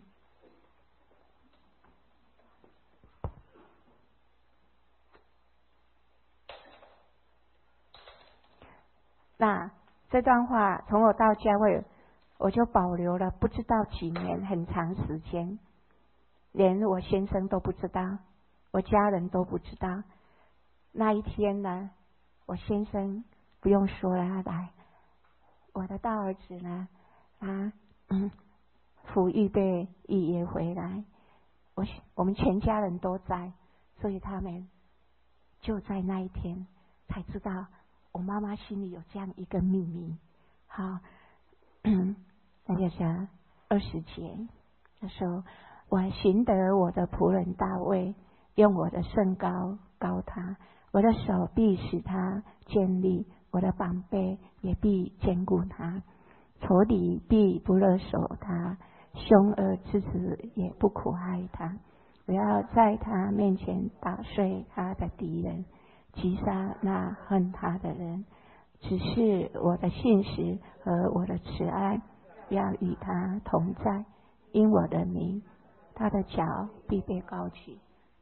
Speaker 1: 那这段话从我到教会，我就保留了不知道几年，很长时间。连我先生都不知道，我家人都不知道。那一天呢，我先生不用说了，他来，我的大儿子呢，他嗯，服预备役也回来，我我们全家人都在，所以他们就在那一天才知道，我妈妈心里有这样一个秘密。好，嗯，那就是二十节的时候。我寻得我的仆人大卫，用我的圣膏膏他，我的手必使他坚立，我的膀臂也必坚固他，仇敌必不勒索他，凶恶之子也不苦害他。我要在他面前打碎他的敌人，击杀那恨他的人。只是我的信实和我的慈爱要与他同在，因我的名。他的脚必被高举，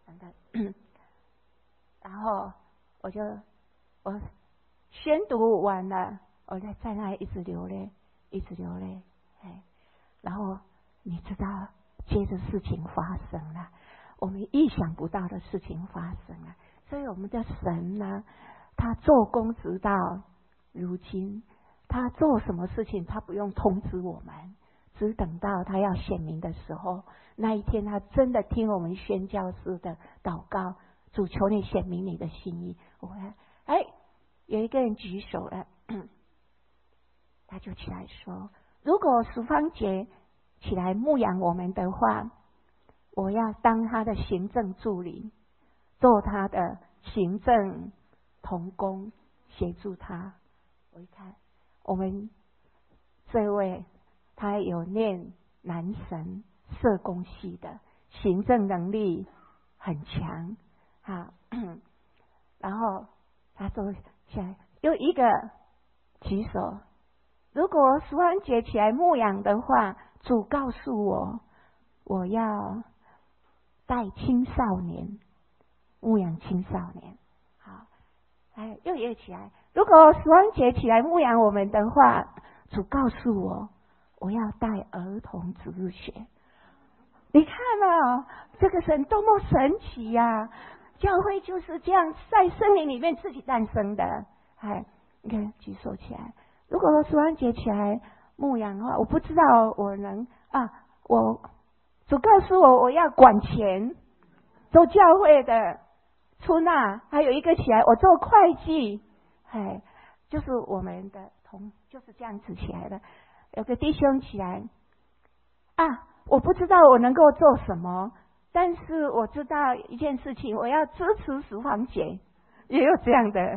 Speaker 1: 然后我就我宣读完了，我在在那一直流泪，一直流泪，哎，然后你知道，接着事情发生了，我们意想不到的事情发生了，所以我们的神呢，他做工直到如今，他做什么事情，他不用通知我们。只等到他要显明的时候，那一天他真的听我们宣教师的祷告，主求你显明你的心意。我看，哎，有一个人举手了，他就起来说：“如果淑芳姐起来牧养我们的话，我要当他的行政助理，做他的行政同工，协助他。”我一看，我们这位。他有念男神，社工系的，行政能力很强啊。然后他坐下来，又一个举手，如果赎安节起来牧养的话，主告诉我，我要带青少年牧养青少年。好，哎，又一个起来，如果赎安节起来牧养我们的话，主告诉我，我要带儿童主日学。你看啊，这个神多么神奇呀、啊！教会就是这样在生命里面自己诞生的。哎，你看举手起来，如果赎安节起来牧养的话，我不知道我能啊，我主告诉我我要管钱，做教会的出纳，还有一个起来我做会计。哎，就是我们的同就是这样子起来的。有个弟兄起来啊，我不知道我能够做什么，但是我知道一件事情，我要支持赎房节，也有这样的。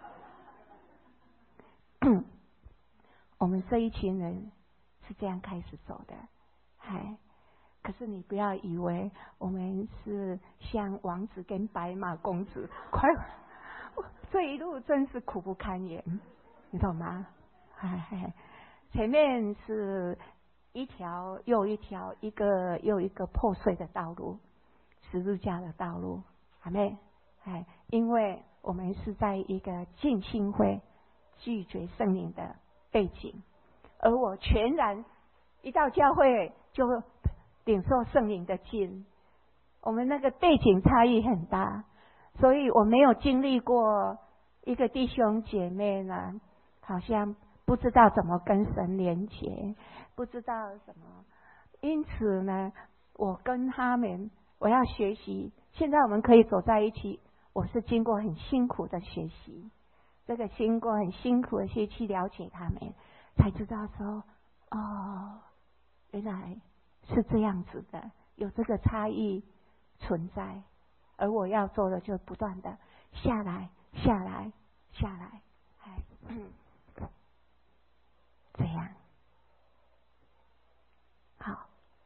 Speaker 1: 我们这一群人是这样开始走的，嗨！可是你不要以为我们是像王子跟白马公主，快！这一路真是苦不堪言，你懂吗？嗨，前面是一条又一条，一个又一个破碎的道路，十字架的道路，好没？哎，因为我们是在一个浸信会拒绝圣灵的背景，而我全然一到教会就领受圣灵的浸，我们那个背景差异很大，所以我没有经历过一个弟兄姐妹呢，好像不知道怎么跟神连结，不知道什么，因此呢，我跟他们，我要学习。现在我们可以走在一起，我是经过很辛苦的学习，这个经过很辛苦的学习了解他们，才知道说，哦，原来是这样子的，有这个差异存在，而我要做的就不断的下来，下来，下来，哎，这样。好，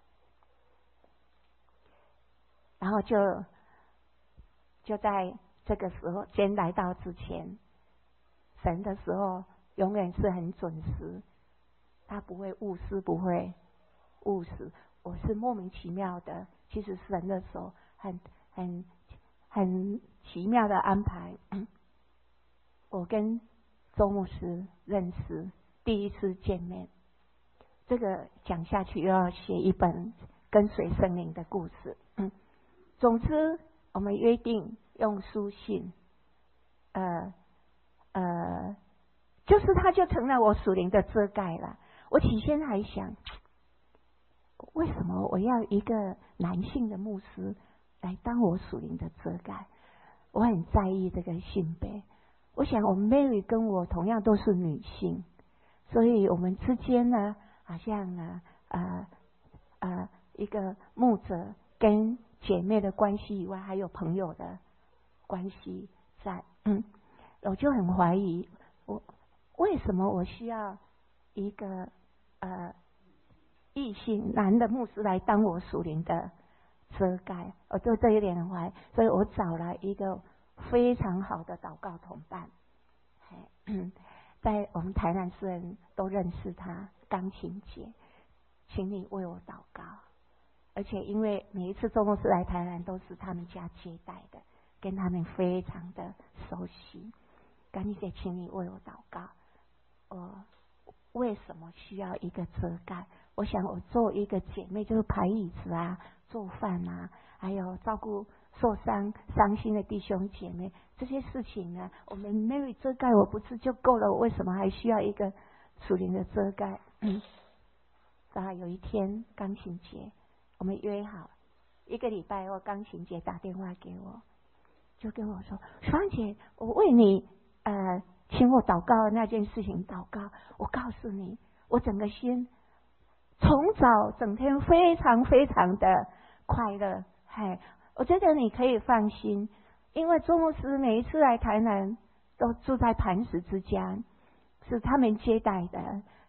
Speaker 1: 然后就就在这个时候，先来到之前，神的时候永远是很准时，他不会误事，不会误事。我是莫名其妙的，其实神的时候很很很奇妙的安排。嗯、我跟周牧师认识，第一次见面。这个讲下去又要写一本跟随圣灵的故事。嗯，总之我们约定用书信，呃呃，就是他就成了我属灵的遮盖了。我起先还想，为什么我要一个男性的牧师来当我属灵的遮盖？我很在意这个性别。我想我们 Mary 跟我同样都是女性，所以我们之间呢，好像呢，呃呃，一个牧者跟姐妹的关系以外，还有朋友的关系在。嗯，我就很怀疑，我为什么我需要一个呃异性男的牧师来当我属灵的遮盖？我对这一点很怀疑，所以我找了一个非常好的祷告同伴。嗯，在我们台南市人都认识他，钢琴姐，请你为我祷告。而且因为每一次周牧师来台南都是他们家接待的，跟他们非常的熟悉。钢琴姐，请你为我祷告。我为什么需要一个遮盖？我想我做一个姐妹，就是排椅子啊，做饭啊，还有照顾受伤伤心的弟兄姐妹，这些事情呢，我们没有遮盖，我不是就够了？我为什么还需要一个属灵的遮盖？嗯，然后有一天钢琴节，我们约好一个礼拜后，钢琴节打电话给我，就跟我说：“双姐，我为你呃，请我祷告那件事情祷告。我告诉你，我整个心从早整天非常非常的快乐。嗨，我觉得你可以放心，因为周牧师每一次来台南都住在磐石之家，是他们接待的，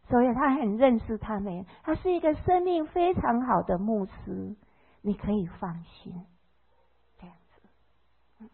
Speaker 1: 所以他很认识他们，他是一个生命非常好的牧师，你可以放心。这样子，嗯、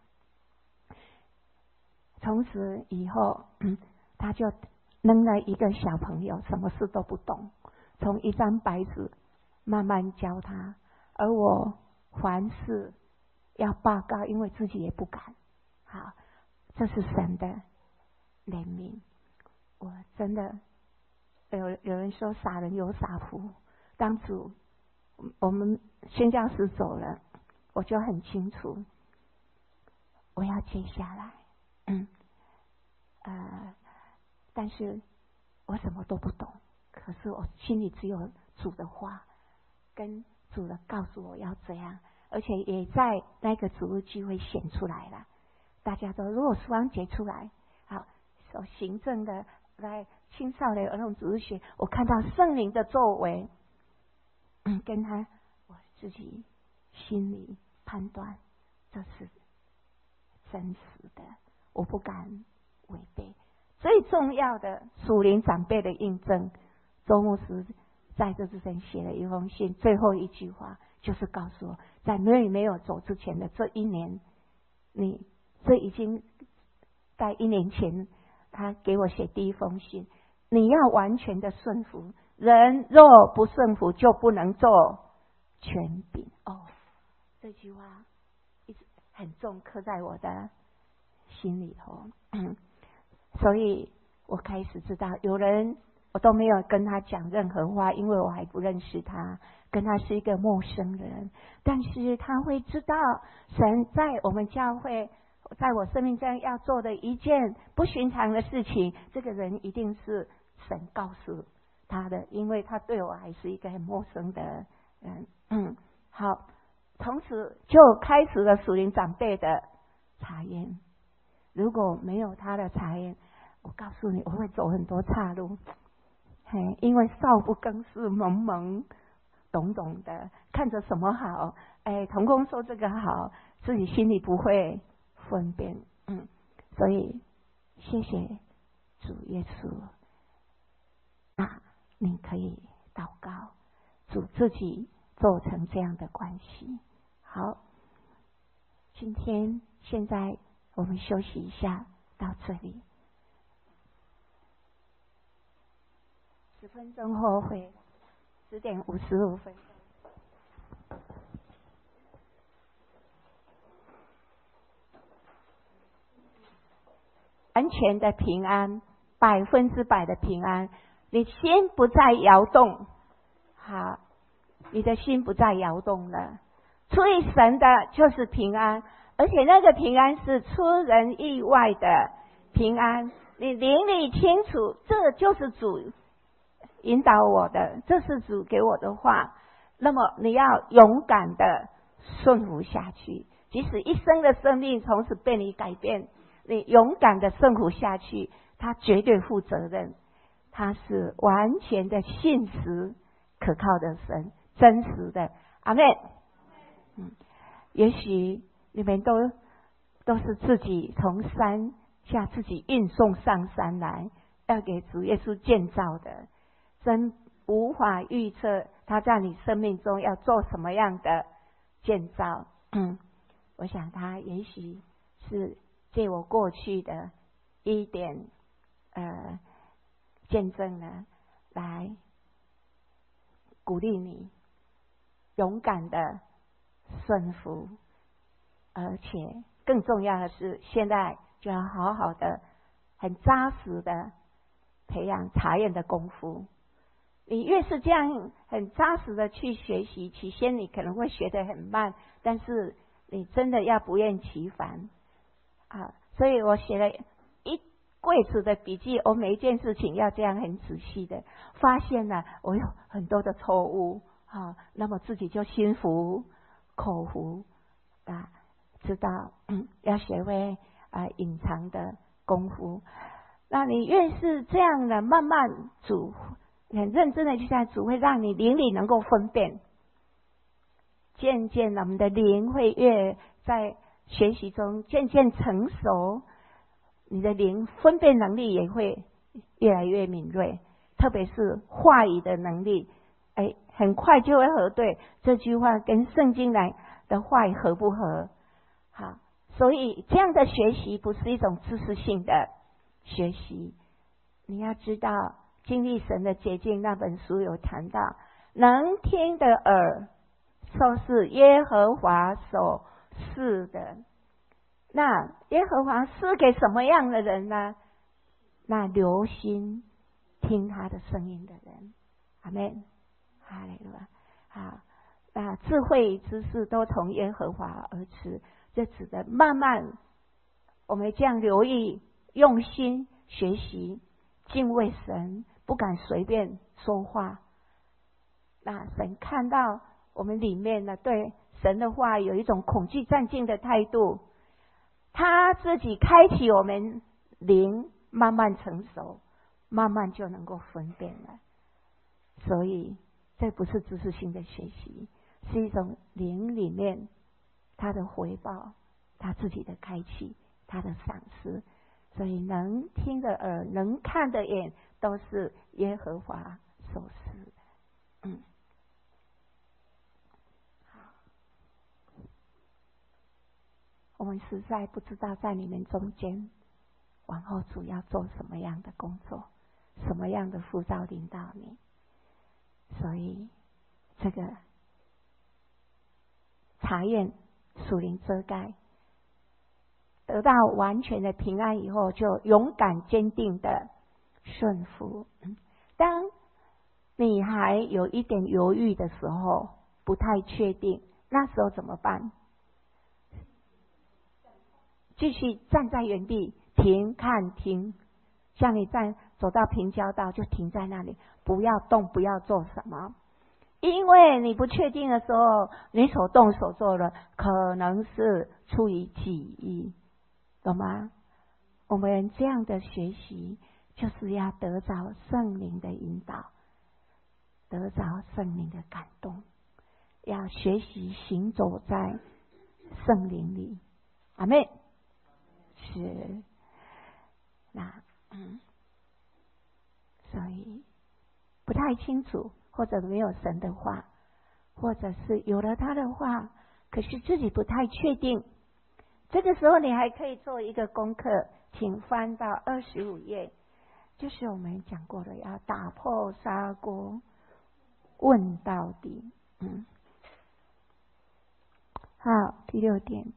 Speaker 1: 从此以后，嗯、他就扔了一个小朋友，什么事都不懂，从一张白纸慢慢教他，而我凡事要报告，因为自己也不敢。好，这是神的怜悯。我真的有有人说傻人有傻福，当主我们宣教师走了，我就很清楚我要接下来，嗯，呃，但是我什么都不懂，可是我心里只有主的话，跟主的告诉我要这样，而且也在那个主日聚会显出来了。大家都如果双节出来，好，说行政的来青少年儿童主日学，我看到圣灵的作为，嗯，跟他我自己心里判断这是真实的，我不敢违背。最重要的属灵长辈的印证，周牧师在这之前写了一封信，最后一句话就是告诉我，在没有没有走之前的这一年，你这已经在一年前他给我写第一封信，你要完全的顺服，人若不顺服就不能做权柄。哦，这句话一直很重刻在我的心里头，嗯，所以我开始知道，有人我都没有跟他讲任何话，因为我还不认识他，跟他是一个陌生人，但是他会知道神在我们教会，在我生命中要做的一件不寻常的事情，这个人一定是神告诉他的，因为他对我还是一个很陌生的人。嗯，好，从此就开始了属灵长辈的查验。如果没有他的查验，我告诉你，我会走很多岔路。嘿，因为少不更事，懵懵懂懂的，看着什么好，哎，同工说这个好，自己心里不会分辨。嗯，所以谢谢主耶稣。那你可以祷告，主自己做成这样的关系。好，今天现在我们休息一下，到这里，十分钟后会十点五十五分。完全的平安，百分之百的平安，你心不再摇动，好，你的心不再摇动了。出于神的就是平安，而且那个平安是出人意外的平安。你灵里清楚，这就是主引导我的，这是主给我的话。那么你要勇敢的顺服下去，即使一生的生命从此被你改变，你勇敢的顺服下去，他绝对负责任，他是完全的信实可靠的神，真实的。阿们。嗯，也许你们都都是自己从山下自己运送上山来，要给主耶稣建造的，真无法预测他在你生命中要做什么样的建造。嗯，我想他也许是借我过去的一点呃见证呢，来鼓励你勇敢的顺服，而且更重要的是，现在就要好好的、很扎实的培养查验的功夫。你越是这样很扎实的去学习，起先你可能会学得很慢，但是你真的要不厌其烦啊！所以我写了一柜子的笔记，我每一件事情要这样很仔细的，发现了我有很多的错误啊，那么自己就心服口服啊，知道嗯要学会啊隐藏的功夫。那你越是这样的慢慢主很认真的去在主，会让你灵里能够分辨，渐渐我们的灵会越在学习中渐渐成熟，你的灵分辨能力也会越来越敏锐。 特别是话语的能力，哎，很快就会核对这句话跟圣经来的话语合不合。好，所以这样的学习不是一种知识性的学习。你要知道，经历神的捷径那本书有谈到，能听的耳，受是耶和华所赐的。那耶和华赐给什么样的人呢？那留心听他的声音的人。阿们，哈利路亚。好，那智慧知识都从耶和华而至，这指的慢慢，我们这样留意、用心学习、敬畏神，不敢随便说话。那神看到我们里面呢，对神的话有一种恐惧战兢的态度，他自己开启我们灵，慢慢成熟，慢慢就能够分辨了。所以这不是知识性的学习，是一种灵里面他的回报，他自己的开启，他的赏识。所以能听的耳，能看的眼，都是耶和华所赐的。嗯，好，我们实在不知道在你们中间，往后主要做什么样的工作，什么样的呼召领导你。所以这个查验属灵遮盖，得到完全的平安以后，就勇敢坚定的顺服。当你还有一点犹豫的时候，不太确定，那时候怎么办？继续站在原地，停看听。像你站走到平交道，就停在那里，不要动，不要做什么。因为你不确定的时候，你所动所做的可能是出于己意，懂吗？我们这样的学习，就是要得着圣灵的引导，得着圣灵的感动，要学习行走在圣灵里。阿们。是，那嗯，所以不太清楚，或者没有神的话，或者是有了他的话，可是自己不太确定。这个时候你还可以做一个功课，请翻到二十五页，就是我们讲过的，要打破砂锅问到底。嗯，好，第六点，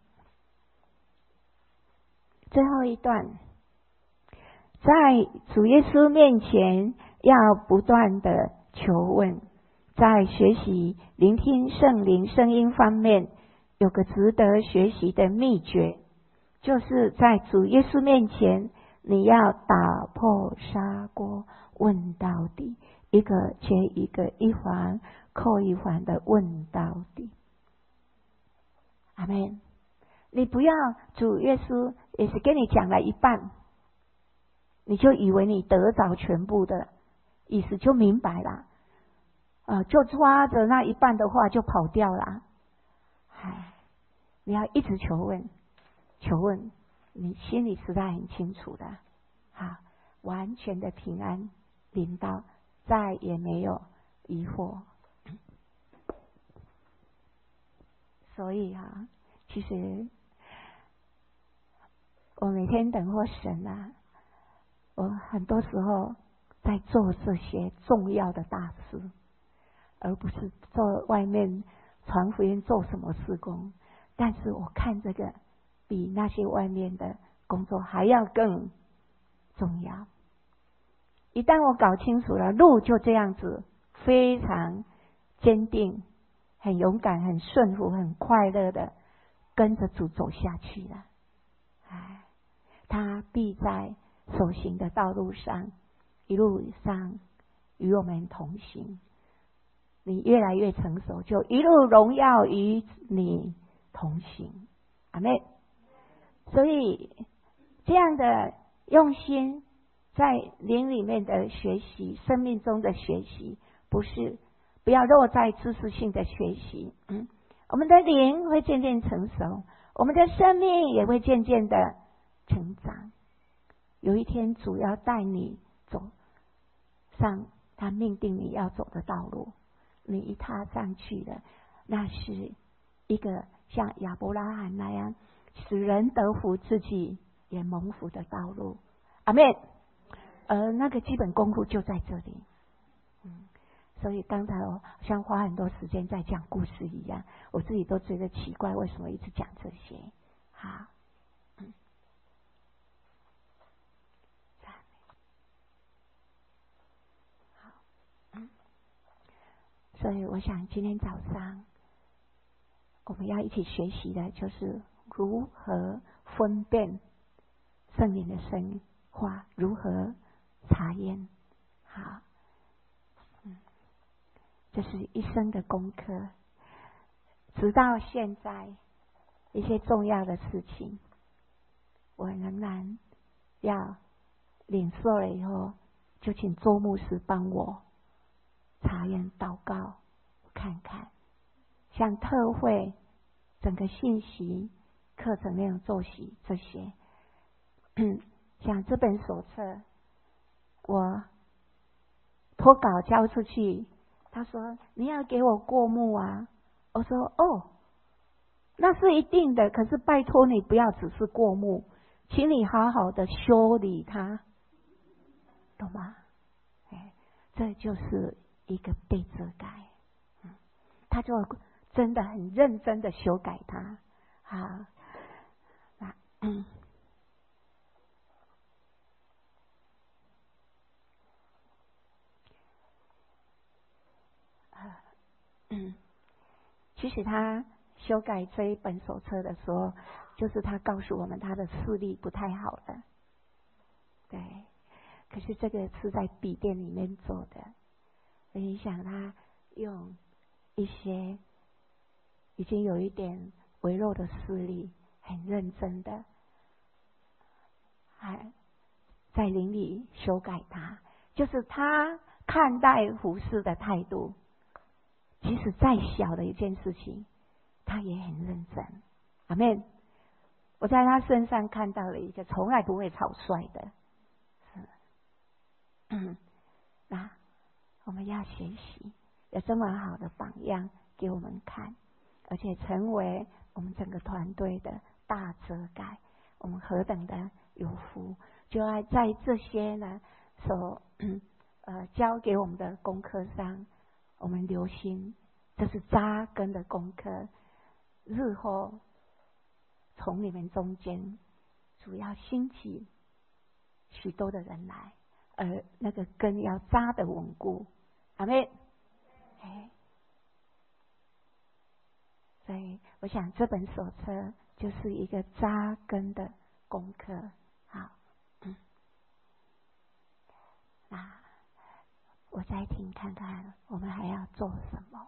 Speaker 1: 最后一段，在主耶稣面前要不断的求问，在学习聆听圣灵声音方面，有个值得学习的秘诀，就是在主耶稣面前，你要打破砂锅问到底，一个接一个，一环扣一环的问到底。阿们。你不要主耶稣也是跟你讲了一半，你就以为你得着全部的意思，就明白了，呃，就抓着那一半的话就跑掉了。唉，你要一直求问，求问，你心里实在很清楚的，好，完全的平安临到，再也没有疑惑。所以啊，其实我每天等候神啊，我很多时候在做这些重要的大事，而不是做外面传福音做什么事工。但是我看这个比那些外面的工作还要更重要。一旦我搞清楚了，路就这样子非常坚定，很勇敢，很顺服，很快乐的跟着主走下去了。哎，他必在所行的道路上，一路上与我们同行。你越来越成熟，就一路荣耀与你同行。阿们。所以这样的用心，在灵里面的学习，生命中的学习，不是不要落在知识性的学习。嗯，我们的灵会渐渐成熟，我们的生命也会渐渐的成长。有一天主要带你走上他命定你要走的道路，你一踏上去了，那是一个像亚伯拉罕那样使人得福，自己也蒙福的道路。阿们。而那个基本功夫就在这里。嗯，所以刚才我像花很多时间在讲故事一样，我自己都觉得奇怪，为什么一直讲这些？好，嗯，好，嗯，所以我想今天早上我们要一起学习的就是如何分辨圣灵的声话，如何查验。好，嗯，这是一生的功课。直到现在，一些重要的事情，我仍然要领受了以后，就请周牧师帮我查验、祷告，看看，像特会、整个信息、课程内容、作息这些，像这本手册，我脱稿交出去，他说你要给我过目啊，我说哦，那是一定的，可是拜托你不要只是过目，请你好好的修理它，懂吗？哎，这就是一个被遮盖，嗯，他就真的很认真的修改它，好，那嗯。嗯，其实他修改这一本手册的时候，就是他告诉我们他的视力不太好了，对。可是这个是在笔电里面做的，你想他用一些已经有一点微弱的视力，很认真的，还在灵里修改它，就是他看待服事的态度。即使再小的一件事情，他也很认真。阿们。我在他身上看到了一个从来不会草率的，是，嗯，那我们要学习，有这么好的榜样给我们看，而且成为我们整个团队的大遮盖。我们何等的有福！就要在这些呢所呃教给我们的功课上。我们留心，这是扎根的功课。日后从你们中间，主要兴起许多的人来，而那个根要扎得稳固。阿们。哎，所以我想这本手册就是一个扎根的功课。好，嗯，那我再听看看，我们还要做什么？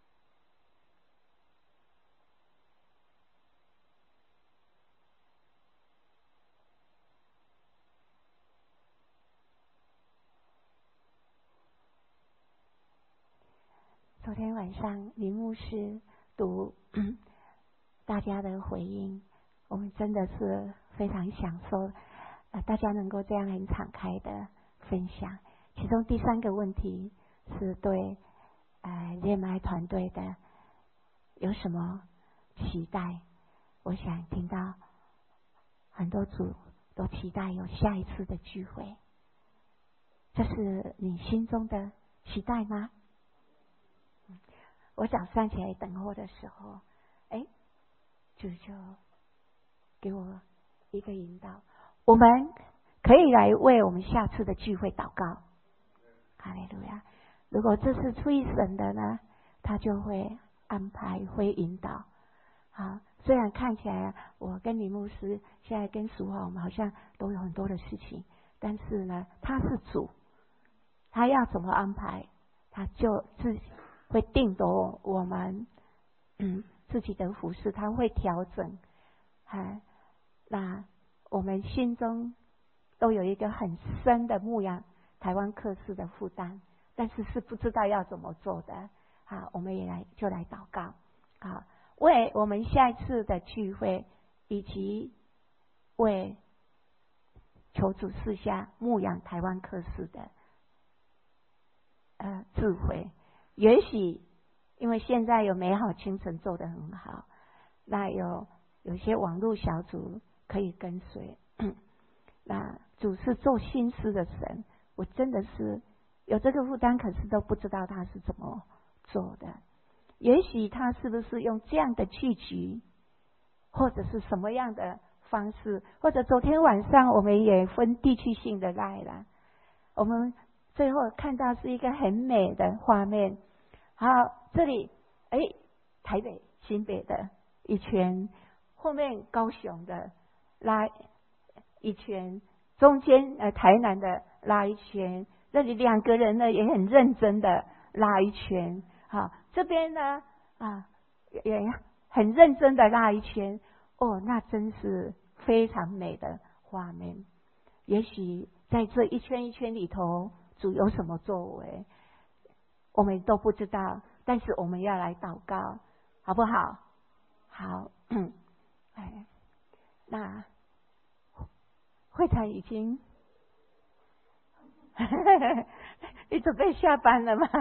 Speaker 1: 昨天晚上林牧师读大家的回应，我们真的是非常享受，呃，大家能够这样很敞开的分享。其中第三个问题是对呃恋爱团队的有什么期待？我想听到很多组都期待有下一次的聚会，这是你心中的期待吗？我早上起来等候的时候，哎，主就给我一个引导，我们可以来为我们下次的聚会祷告。哈利路亚！如果这是出于神的呢，他就会安排，会引导。好，虽然看起来我跟李牧师现在跟淑华我们好像都有很多的事情，但是呢，他是主，他要怎么安排，他就自己会定夺我们嗯自己的服事，他会调整。哎，那我们心中都有一个很深的牧养台湾客事的负担，但是是不知道要怎么做的。好，我们也来就来祷告，好，为我们下一次的聚会，以及为求主赐下牧养台湾客事的呃智慧。也许因为现在有美好清晨做得很好，那有有些网络小组可以跟随。那主是做心思的神，我真的是有这个负担，可是都不知道他是怎么做的。也许他是不是用这样的聚集，或者是什么样的方式，或者昨天晚上我们也分地区性的来了，我们最后看到是一个很美的画面。好，这里哎，台北、新北的一圈，后面高雄的拉一圈，中间呃台南的拉一圈，这里两个人呢也很认真的拉一圈。好，这边呢啊也很认真的拉一圈。哦，那真是非常美的画面。也许在这一圈一圈里头，主有什么作为，我们都不知道，但是我们要来祷告，好不好？好，嗯，哎，那会场已经，你准备下班了吗？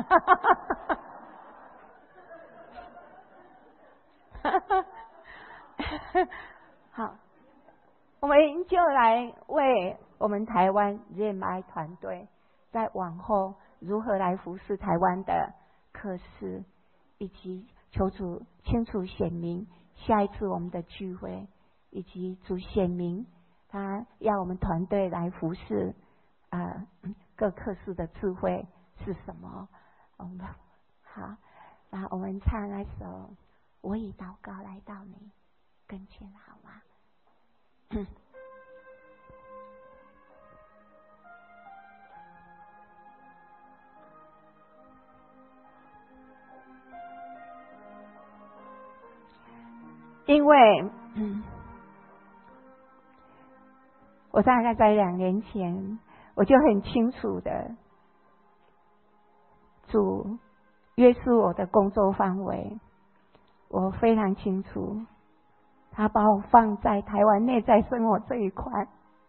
Speaker 1: 好，我们就来为我们台湾热爱团队在往后如何来服侍台湾的客事，以及求主清楚显明下一次我们的聚会，以及主显明他要我们团队来服侍呃各客事的智慧是什么。我们好，那我们唱那首我以祷告来到你跟前，好吗？嗯，因为嗯，我大概在两年前，我就很清楚的，主约束我的工作范围，我非常清楚，他把我放在台湾内在生活这一块，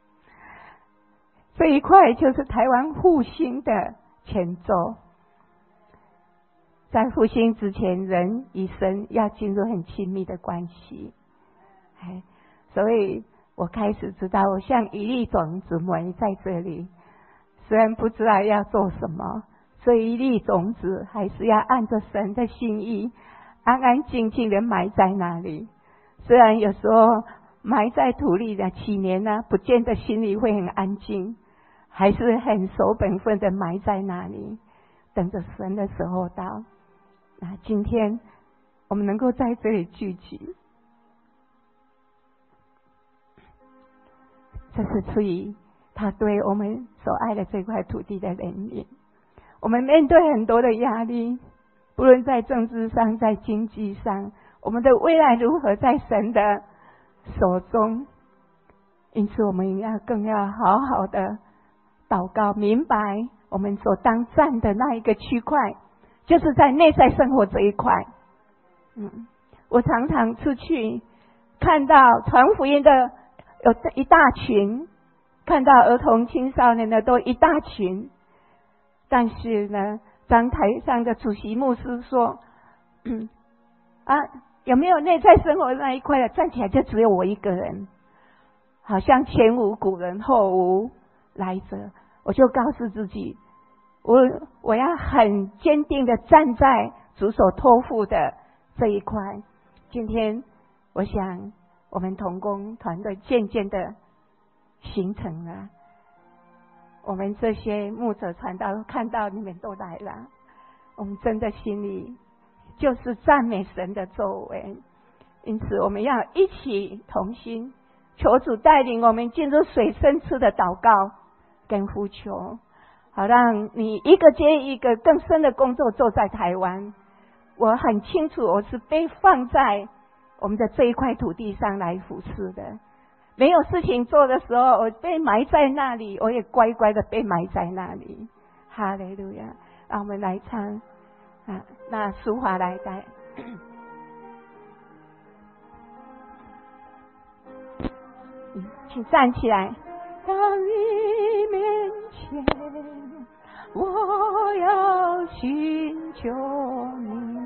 Speaker 1: 这一块就是台湾复兴的前奏。在复兴之前，人与神要进入很亲密的关系，哎，所以我开始知道，我像一粒种子埋在这里，虽然不知道要做什么，所以一粒种子还是要按着神的心意，安安静静的埋在那里。虽然有时候埋在土里的几年呢，不见得心里会很安静，还是很守本分的埋在那里，等着神的时候到。那今天我们能够在这里聚集，这是出于他对我们所爱的这块土地的怜悯。我们面对很多的压力，不论在政治上，在经济上，我们的未来如何在神的手中。因此我们要更要好好的祷告，明白我们所当站的那一个区块，就是在内在生活这一块。嗯，我常常出去看到传福音的有一大群，看到儿童青少年的都一大群，但是呢，当台上的主席牧师说，嗯啊，有没有内在生活那一块的，站起来就只有我一个人，好像前无古人后无来者。我就告诉自己，我我要很坚定的站在主所托付的这一块。今天我想我们同工团队渐渐的形成了，我们这些牧者传道看到你们都来了，我们真的心里就是赞美神的作为。因此我们要一起同心，求主带领我们进入水深处的祷告跟呼求，好让你一个接一个更深的工作做在台湾。我很清楚，我是被放在我们的这一块土地上来服侍的。没有事情做的时候，我被埋在那里，我也乖乖的被埋在那里。哈利路亚！让我们来唱啊，那淑华来带。请站起来。到你面前我要寻求你。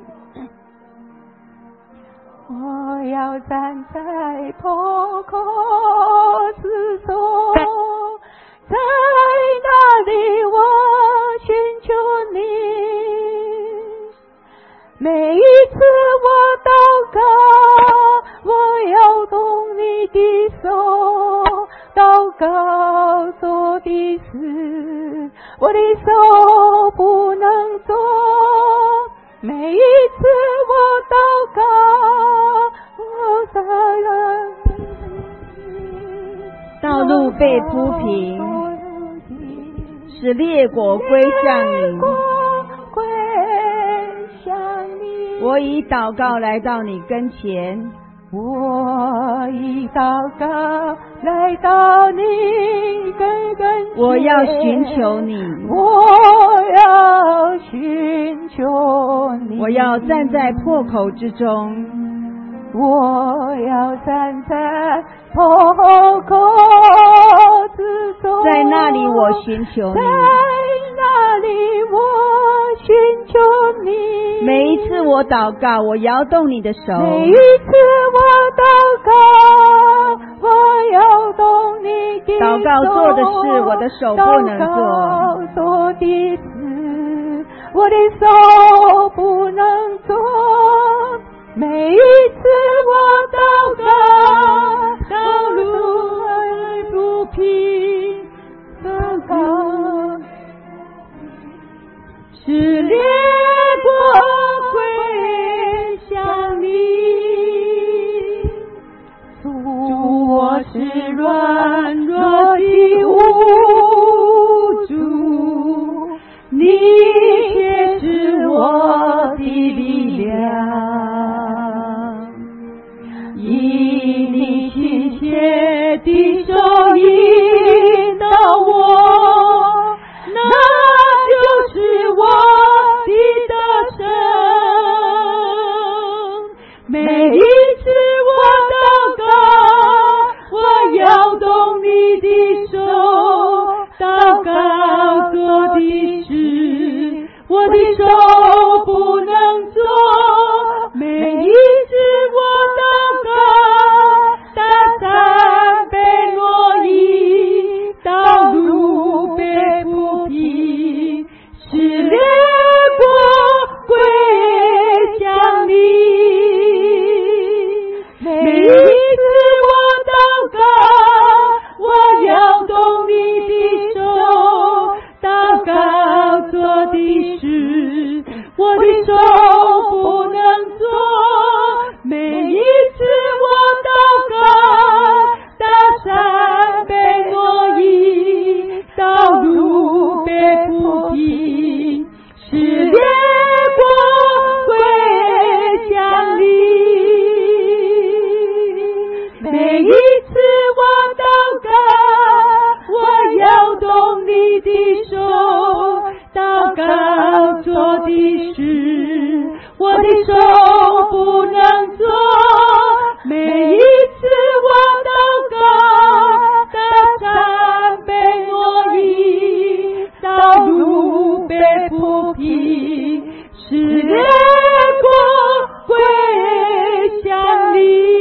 Speaker 1: 我要站在破口之中，在那里我寻求你。每一次我祷告，我要动你的手，祷告做的事，我的手不能做。每一次我祷告，我在
Speaker 3: 道路被铺平，使列国归向你。我以祷告来到你跟前，
Speaker 1: 我以祷告来到你跟跟前，
Speaker 3: 我要寻求你，
Speaker 1: 我要寻求你，
Speaker 3: 我要站在破口之中，
Speaker 1: 我要站在破口之中，
Speaker 3: 在那里我寻求你，
Speaker 1: 在那里我寻求你。
Speaker 3: 每一次我祷告，我摇动你的手，
Speaker 1: 每一次我祷告，我摇动你的手。
Speaker 3: 祷告做的事，我的手不能做。
Speaker 1: 祷告做的事，我的手不能做。每一次我祷告，道路还不平，祷告是列国归向你。主，我是软弱的无助，你却是我的力量。以你亲切的手引导我，那就是我的得胜。每一次我祷告，我摇动你的手，祷告做的事，我的手不能做。每一次我祷告，大山被挪移，道路被铺平，使列国归向你。每一次我祷告，我摇动你的手，祷告做的事，我的手不能做。每一次我祷告，大山被挪移，道路被铺平，使列国归向你。每一次我祷告，我摇动你的手，祷告做的事，我的手不能做。每一次我祷告，大山被挪移，道路被铺平，使列国归向你。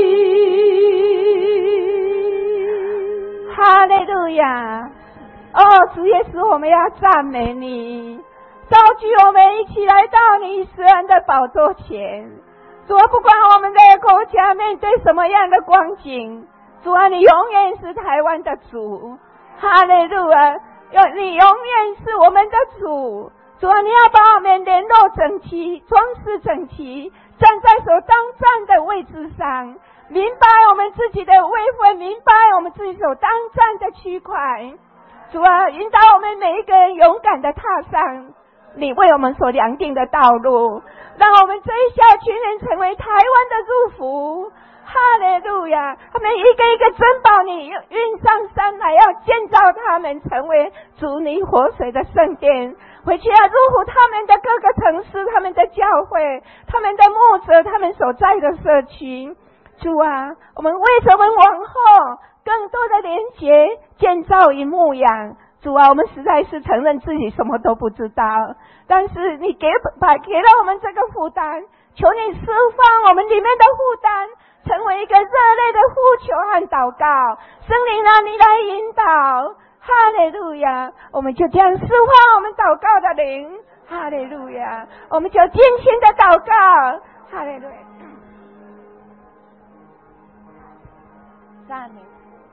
Speaker 1: 哈利路亚！哦，主耶稣，我们要赞美你，召集我们一起来到你施恩的宝座前。主啊，不管我们的国家面对什么样的光景，主啊，你永远是台湾的主。哈利路亚！你永远是我们的主。主啊，你要把我们联络整齐，装饰整齐，站在所当站的位置上，明白我们自己的位分，明白我们自己所当站的区块。主啊，引导我们每一个人勇敢的踏上你为我们所量定的道路，让我们这一小群人成为台湾的祝福。哈利路亚！他们一个一个珍宝你运上山来，要建造他们成为主你活水的圣殿，回去要祝福他们的各个城市，他们的教会，他们的牧者，他们所在的社区。主啊，我们为什么往后更多的连结建造与牧养， 主啊，我们实在是承认自己什么都不知道，但是你给把给了我们这个负担，求你释放我们里面的负担，成为一个热烈的呼求和祷告。圣灵啊，你来引导，哈利路亚！我们就这样释放我们祷告的灵，哈利路亚！我们就尽情的祷告，哈利路亚！赞美。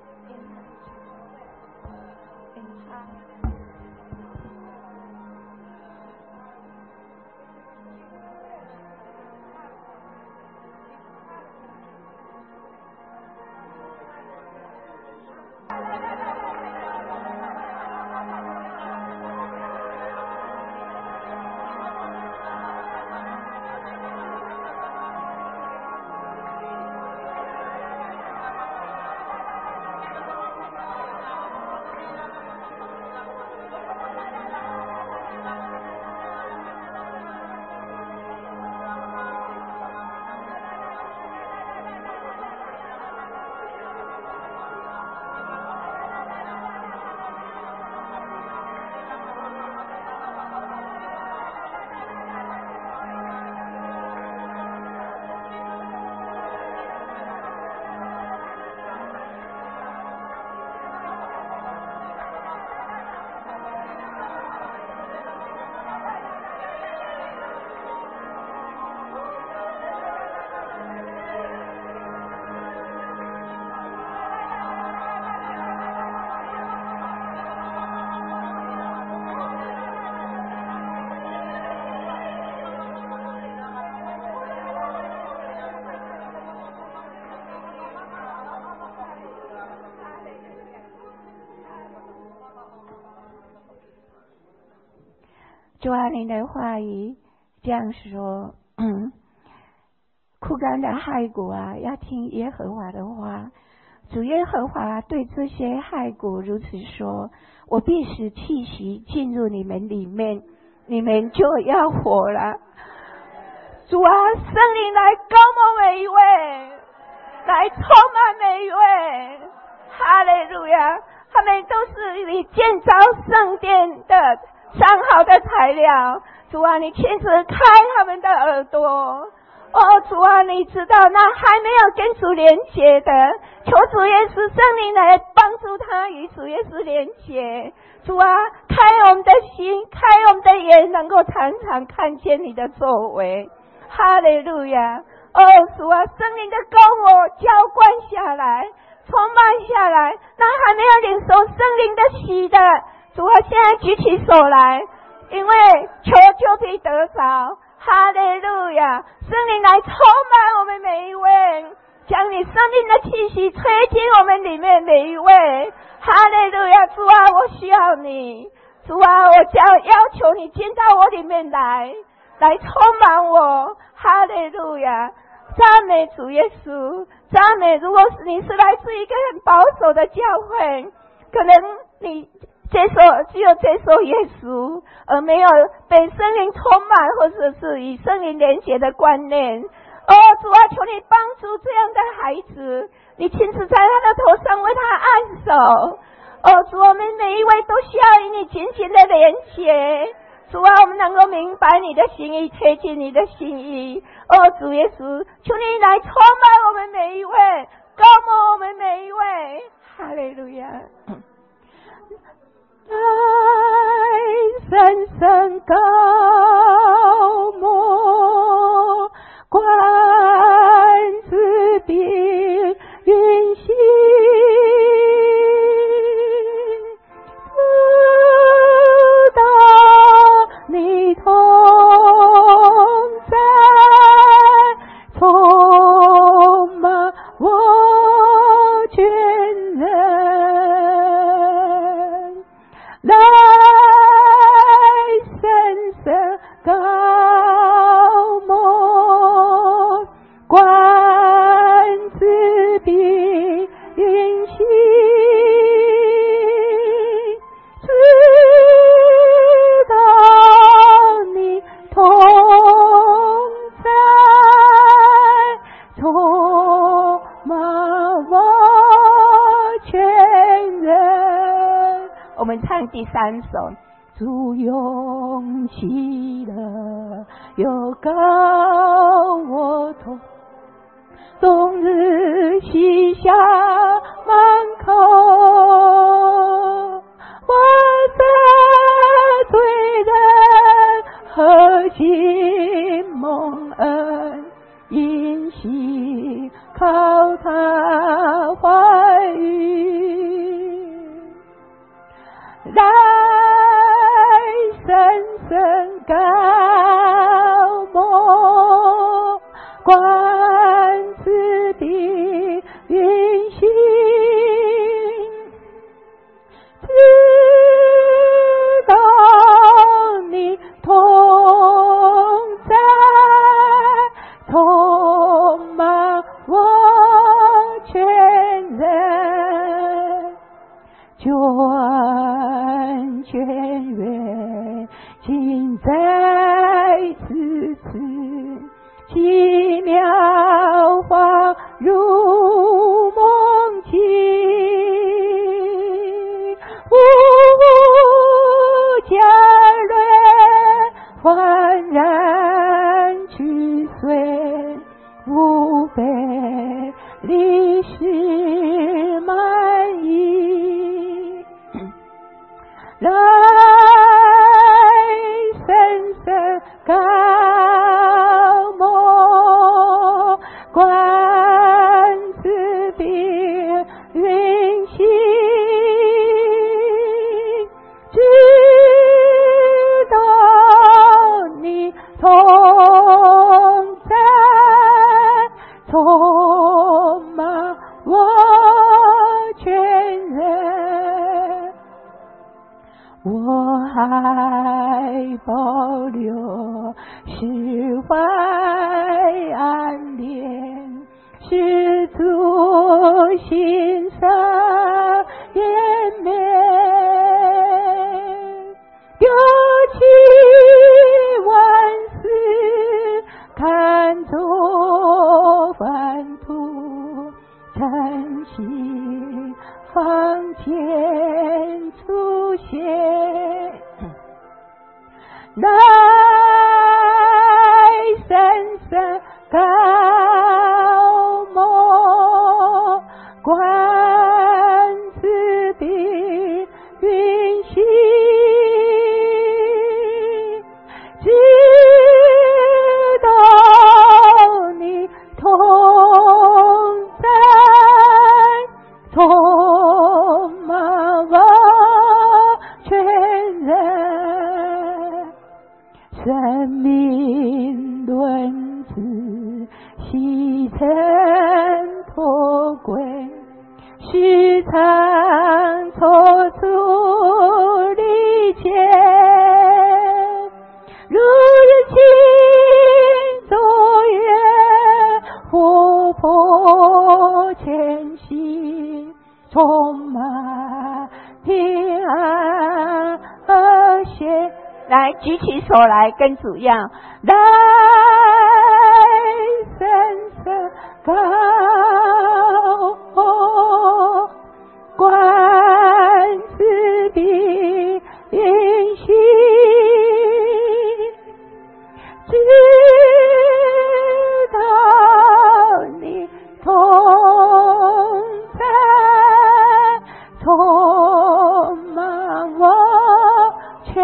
Speaker 1: 主啊，你的话语这样说，嗯，枯干的骸骨啊，要听耶和华的话。主耶和华对这些骸骨如此说：我必使气息进入你们里面，你们就要活了。主啊，圣灵来高摩每一位，来充满每一位，哈利路亚！他们都是你建造圣殿的上好的材料。主啊，你亲自开他们的耳朵。哦，主啊，你知道那还没有跟主连结的，求主耶稣圣灵来帮助他与主耶稣连结。主啊，开我们的心，开我们的眼，能够常常看见你的作为。哈利路亚！哦，主啊，圣灵的高我浇灌下来，充满下来。那还没有领受圣灵的喜的，主啊，现在举起手来，因为求就必得着。哈利路亚！圣灵来充满我们每一位，将你生命的气息吹进我们里面每一位。哈利路亚！主啊，我需要你。主啊，我将要求你进到我里面来，来充满我。哈利路亚！赞美主耶稣，赞美。如果是你是来自一个很保守的教会，可能你接受只有接受耶稣，而没有被圣灵充满，或者是与圣灵连结的观念。哦，主啊，求你帮助这样的孩子，你亲自在他的头上为他按手。哦，主，我们每一位都需要与你紧紧的连结。主啊，我们能够明白你的心意，贴近你的心意。哦，主耶稣，求你来充满我们每一位，高摩我们每一位。哈利路亚！来，深深高摩，观自比云行，知道你同在，充满我全人。来，深深高们唱第三首。主用喜乐又高我头，冬日西下满口，我在罪人何心蒙恩，因喜靠他话语，来深深高莫观此地运行，直到你同在，充满我全人，全全愿尽在此次，奇妙化如梦境，无加略焕然去随，无非历史满意，来深深高莫观此地运行，直到你同在，充满我全人，我还保留释怀安恋，是主心上颜面，丢弃万事看作粪土，珍惜房前出现，来深深高莫观此地运行，直到你同在，充满我全人，生命轮子细尘脱轨，时常抽出离间，如日清昨夜活泼前行，充满平安和谐。来，举起手来，跟主一样，来深深高观此地运行，直到你同在，充满我全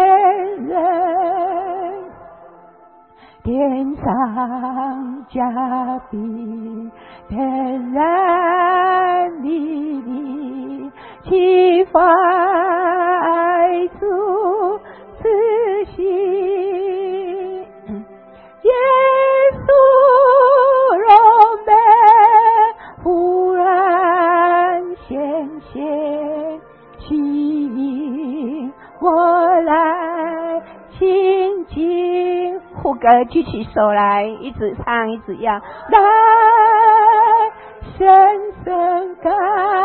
Speaker 1: 人，天上加庇天然地理，其发爱主慈心，耶稣荣美忽然显现，吸引我来亲近。副歌举起手来，一直唱一直要，来深深高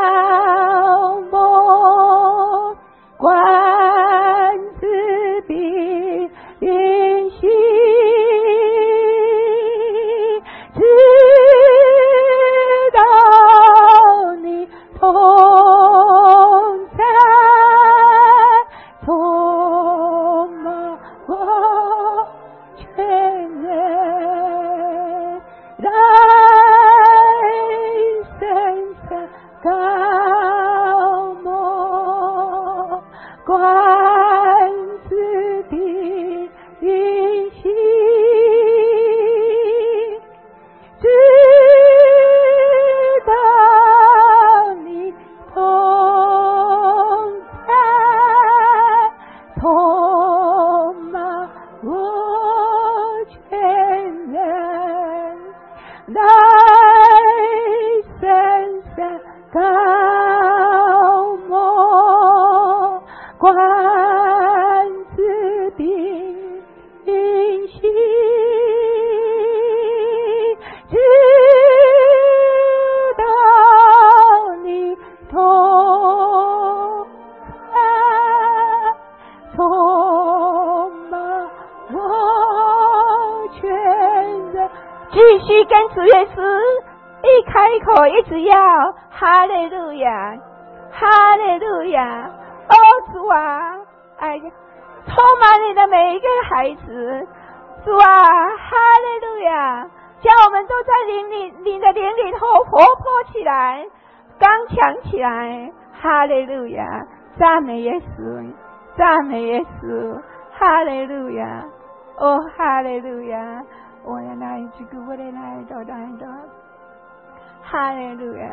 Speaker 1: 莫观此地运行，直到你同在， 观自的运行，直到你同在，充满我全人，来深深高莫观自的运行，直到你同在，充满我全人。继续跟主耶稣一开口一直要哈利路亚，哈利路亚。哦，主啊，哎呀，充满你的每一个孩子，主啊，哈利路亚，叫我们都在灵里，你的灵里头活泼起来，刚强起来，哈利路亚，赞美耶稣，赞美耶稣，哈利路亚，哦，哈利路亚，我的那一句歌，我的那一道，那一道，哈利路亚。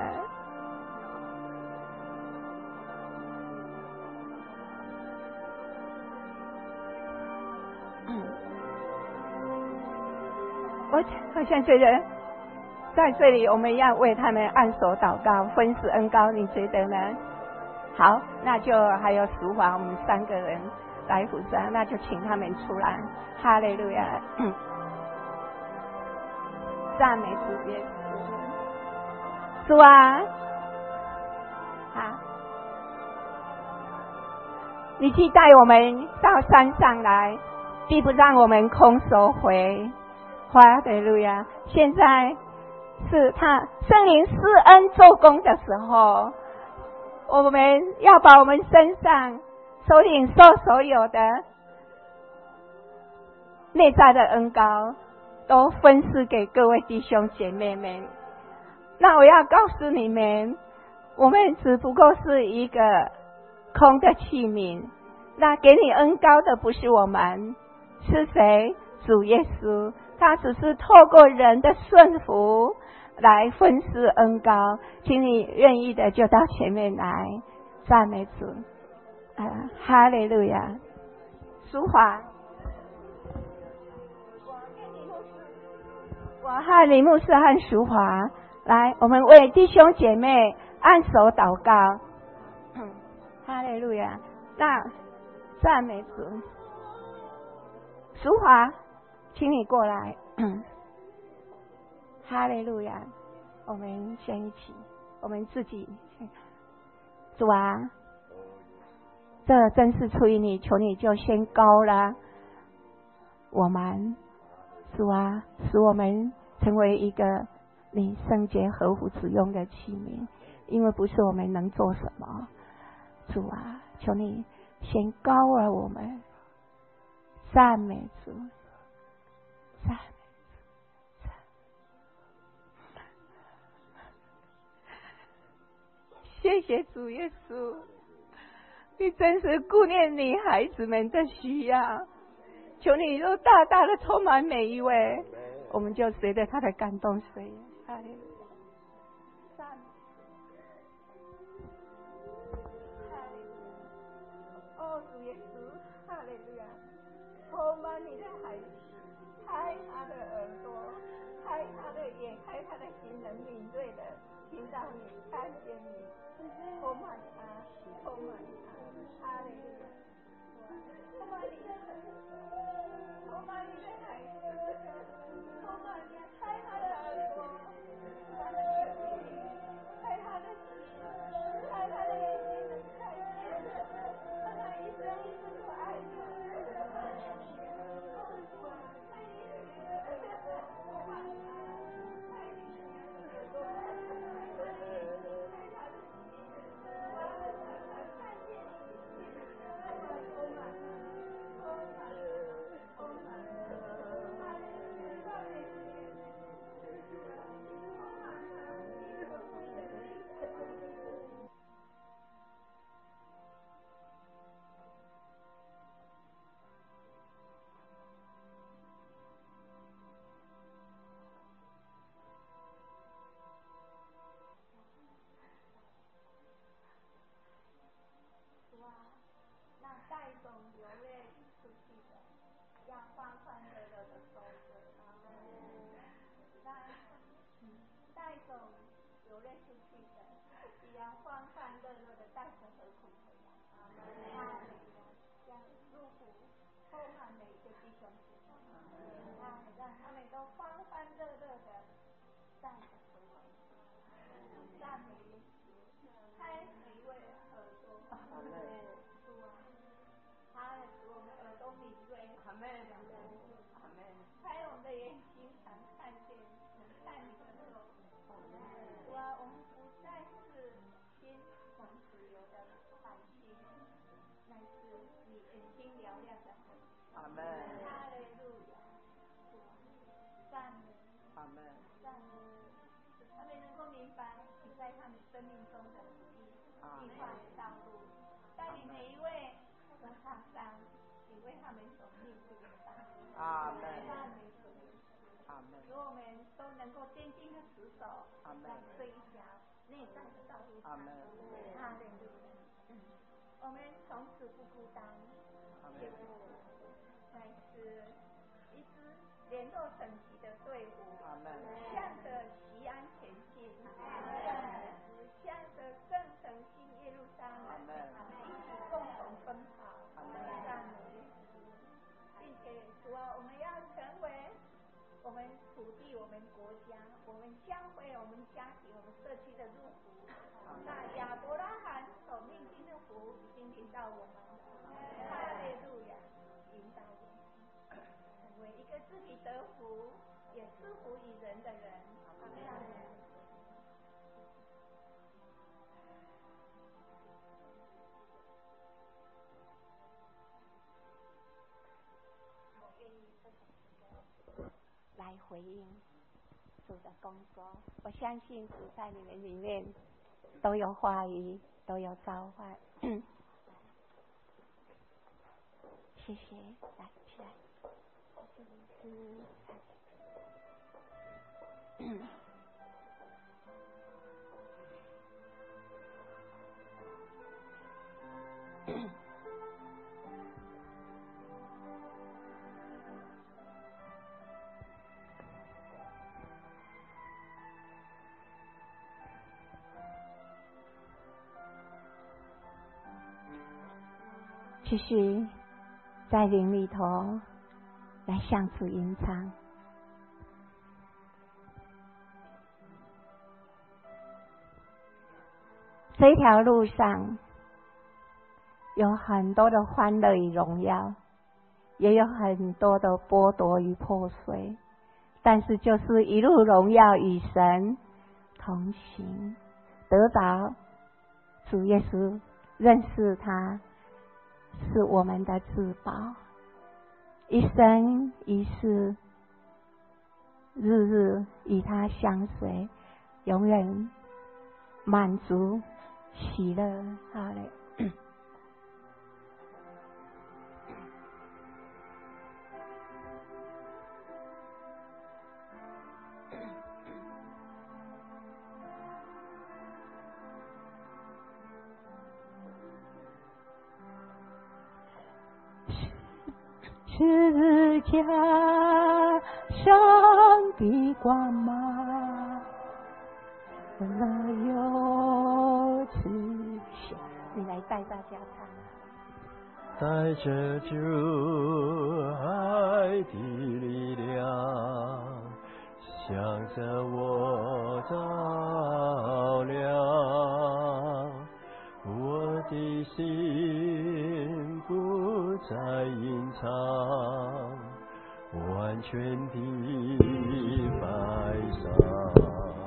Speaker 1: 我我想觉得在这里我们要为他们按手祷告，分施恩膏，你觉得呢？好，那就还有淑华，我们三个人来辅助，那就请他们出来。哈利路亚，赞美主耶稣。主啊，好，你去带我们到山上来，必不让我们空手回。哈利路亚！现在是他圣灵施恩做工的时候，我们要把我们身上所领受所有的内在的恩膏都分施给各位弟兄姐妹们。那我要告诉你们，我们只不过是一个空的器皿，那给你恩膏的不是我们，是谁？主耶稣。他只是透过人的顺服来分施恩膏，请你愿意的就到前面来，赞美主，啊，哈利路亚！淑华，我和李牧师和淑华，来，我们为弟兄姐妹按手祷告，哈利路亚！那赞美主，淑华。请你过来，哈利路亚！我们先一起，我们自己，主啊，这真是出于你，求你就先高了我们，主啊，使我们成为一个你圣洁合乎使用的器皿，因为不是我们能做什么，主啊，求你先高了我们，赞美主。谢谢主耶稣，你真是顾念你孩子们的需要，求你都大大的充满每一位，我们就随着他的感动随。哈利路亚，赞美，哦，主耶稣，哈利路亚，充满你的孩子，开他的耳朵，开他的眼，开他的心，能敏锐的听到你，看见你。充满他，充满他，哈利路亚！充满你的孩子，充满你的孩子，充满你，开他的耳朵，开他的心，开他的心，开他的眼睛，能看见，让他一生一世都爱你，爱你，爱生命中的旨意，计划的道路，带领每一位和厂商，你为他们所命定的道路。阿门。阿门。使我们都能够坚定的持守，在这一条内在的道路上。阿门。哈利路亚。嗯，我们从此不孤单。阿门。乃是一支联络整齐的队伍，向着西安前进，向着圣城新耶路撒冷，一起共同奔跑，赞美主，并且主啊，我们要成为我们土地、我们国家、我们教会、我们家庭、我们社区的祝福。那亚伯拉罕所命定的福已经临到我们，哈利路亚，引导我们成为一个自己得福也赐福于人的人。阿门。我愿意这首诗歌来回应主的工作。我相信主在你们里面都有话语，都有召唤。谢谢，来起来。嗯。继续在灵里头来向主吟唱。这条路上有很多的欢乐与荣耀，也有很多的剥夺与破碎，但是就是一路荣耀与神同行，得着主耶稣，认识他是我们的至宝，一生一世日日与他相随，永远满足喜乐。好嘞。十字架上的光芒，温柔慈祥。你来带大家唱。
Speaker 4: 带着主爱的力量，向着我照亮，我的心不再隐藏，完全的白上，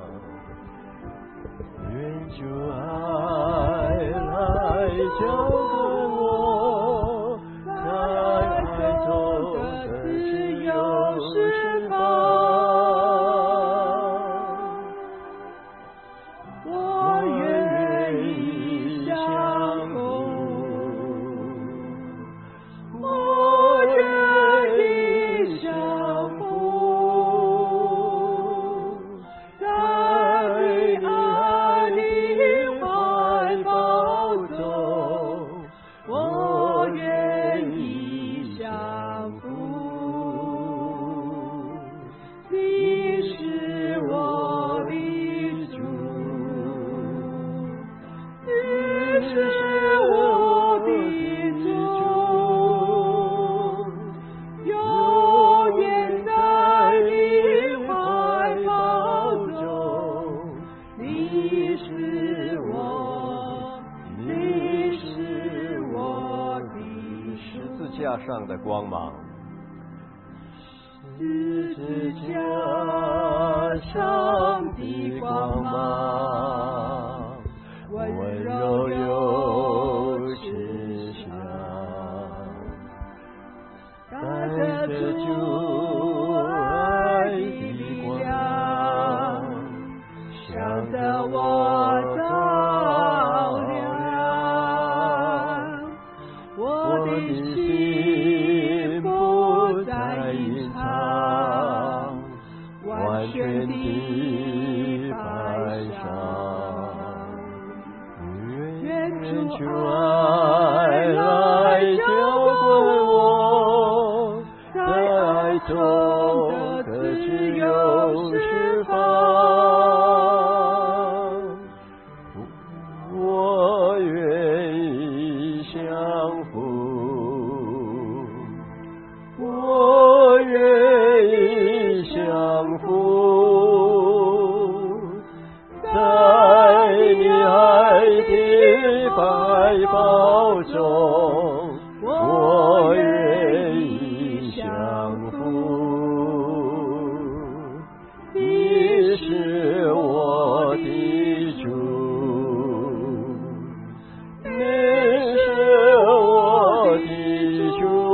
Speaker 4: 愿主爱来浇灌我，在爱中的自由释放，我愿意降服，我愿意降服，在你爱的怀抱中，我愿意降服。你是我的主，你是我的主，永远在你怀抱中。你是我，你是我的
Speaker 5: 十字架上的光芒，
Speaker 4: 十字架上的光芒，温柔又慈祥，带着主爱的光，向着我照主爱来浇灌我，在爱中可自由释放。我愿意降服，我愿意降服，在你爱的怀抱中，我愿意降服。你是我的主，你是我的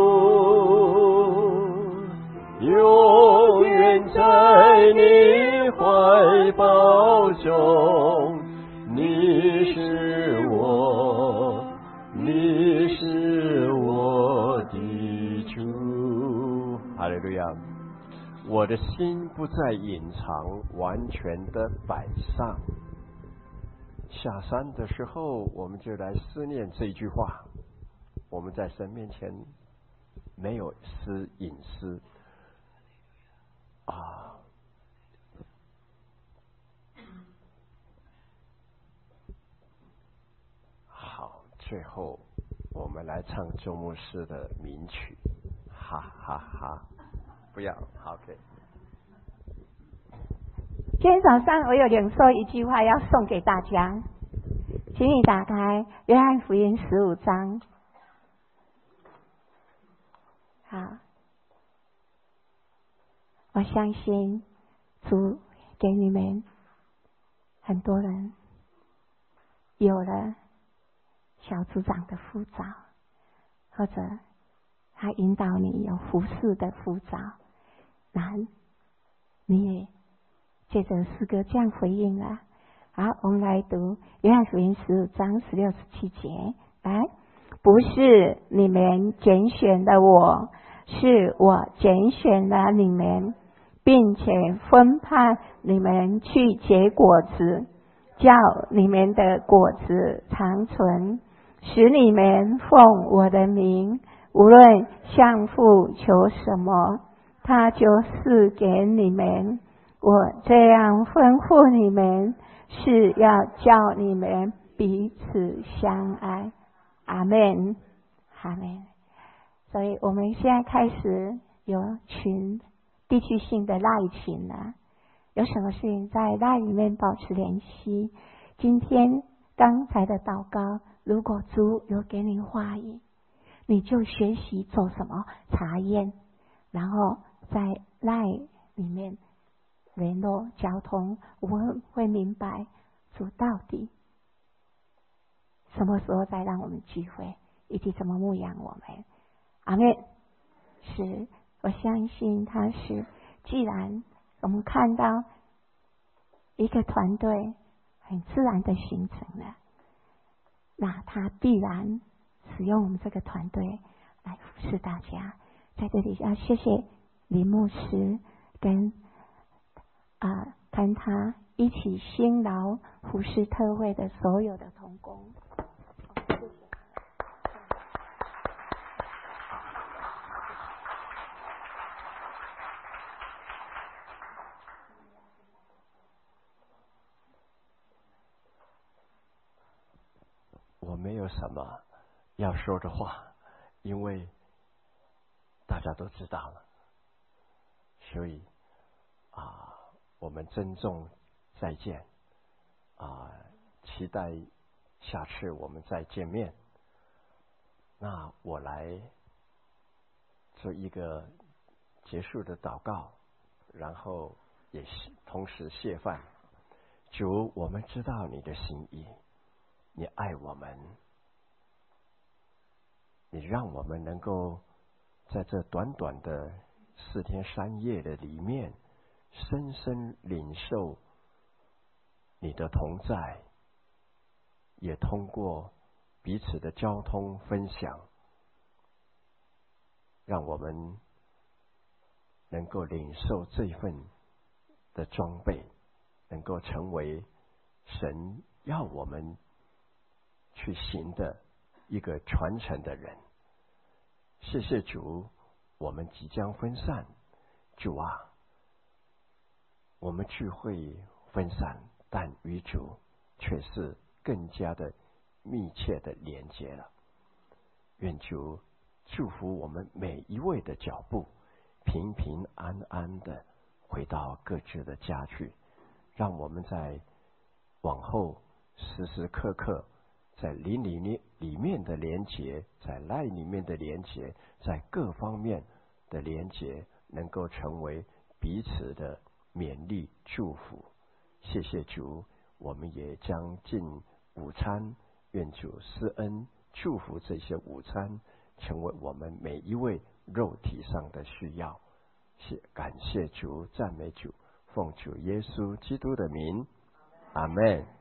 Speaker 4: 主，永远在你怀抱中。你是我，你是我的主。哈利路亚！我的心不再隐藏，完全的摆上。下山的时候，我们就来思念这句话。我们在神面前没有私隐私啊。好，最后我们来唱周牧师的名曲，哈哈哈！不要 ，OK。
Speaker 1: 今天早上我有领受一句话要送给大家，请你打开约翰福音十五章。好，我相信主给你们很多人有了小组长的呼召，或者他引导你有服侍的呼召，那你也借着诗歌这样回应了。好，我们来读约翰福音十五章十六十七节。来，不是你们拣选了我，是我拣选了你们，并且分派你们去结果子，叫你们的果子长存，使你们奉我的名，无论向父求什么，他就赐给你们。我这样吩咐你们，是要叫你们彼此相爱。阿们，阿们。所以我们现在开始有群地区性的赖群了，有什么事情在赖里面保持联系。今天刚才的祷告，如果主有给你话语，你就学习做什么查验，然后在赖里面联络交通，我们会明白主到底什么时候再让我们聚会，以及怎么牧养我们。阿们。是，我相信他是，既然我们看到一个团队很自然的形成了，那他必然使用我们这个团队来服侍大家。在这里要谢谢林牧师跟啊、呃、跟他一起辛劳服侍特会的所有的同工。
Speaker 4: 我没有什么要说的话，因为大家都知道了，所以啊，我们珍重再见啊，期待下次我们再见面。那我来做一个结束的祷告，然后也同时谢饭。主，我们知道你的心意，你爱我们，你让我们能够在这短短的四天三夜的里面，深深领受你的同在，也通过彼此的交通分享，让我们能够领受这份的装备，能够成为神要我们去行的一个传承的人。谢谢主，我们即将分散。主啊，我们聚会分散，但与主却是更加的密切的连结了。愿主祝福我们每一位的脚步，平平安安的回到各自的家去，让我们在往后时时刻刻在灵里面里面的连结，在赖里面的连结，在各方面的连结，能够成为彼此的勉励祝福。谢谢主，我们也将进午餐，愿主施恩祝福这些午餐，成为我们每一位肉体上的需要。谢感谢主，赞美主，奉主耶稣基督的名，阿们。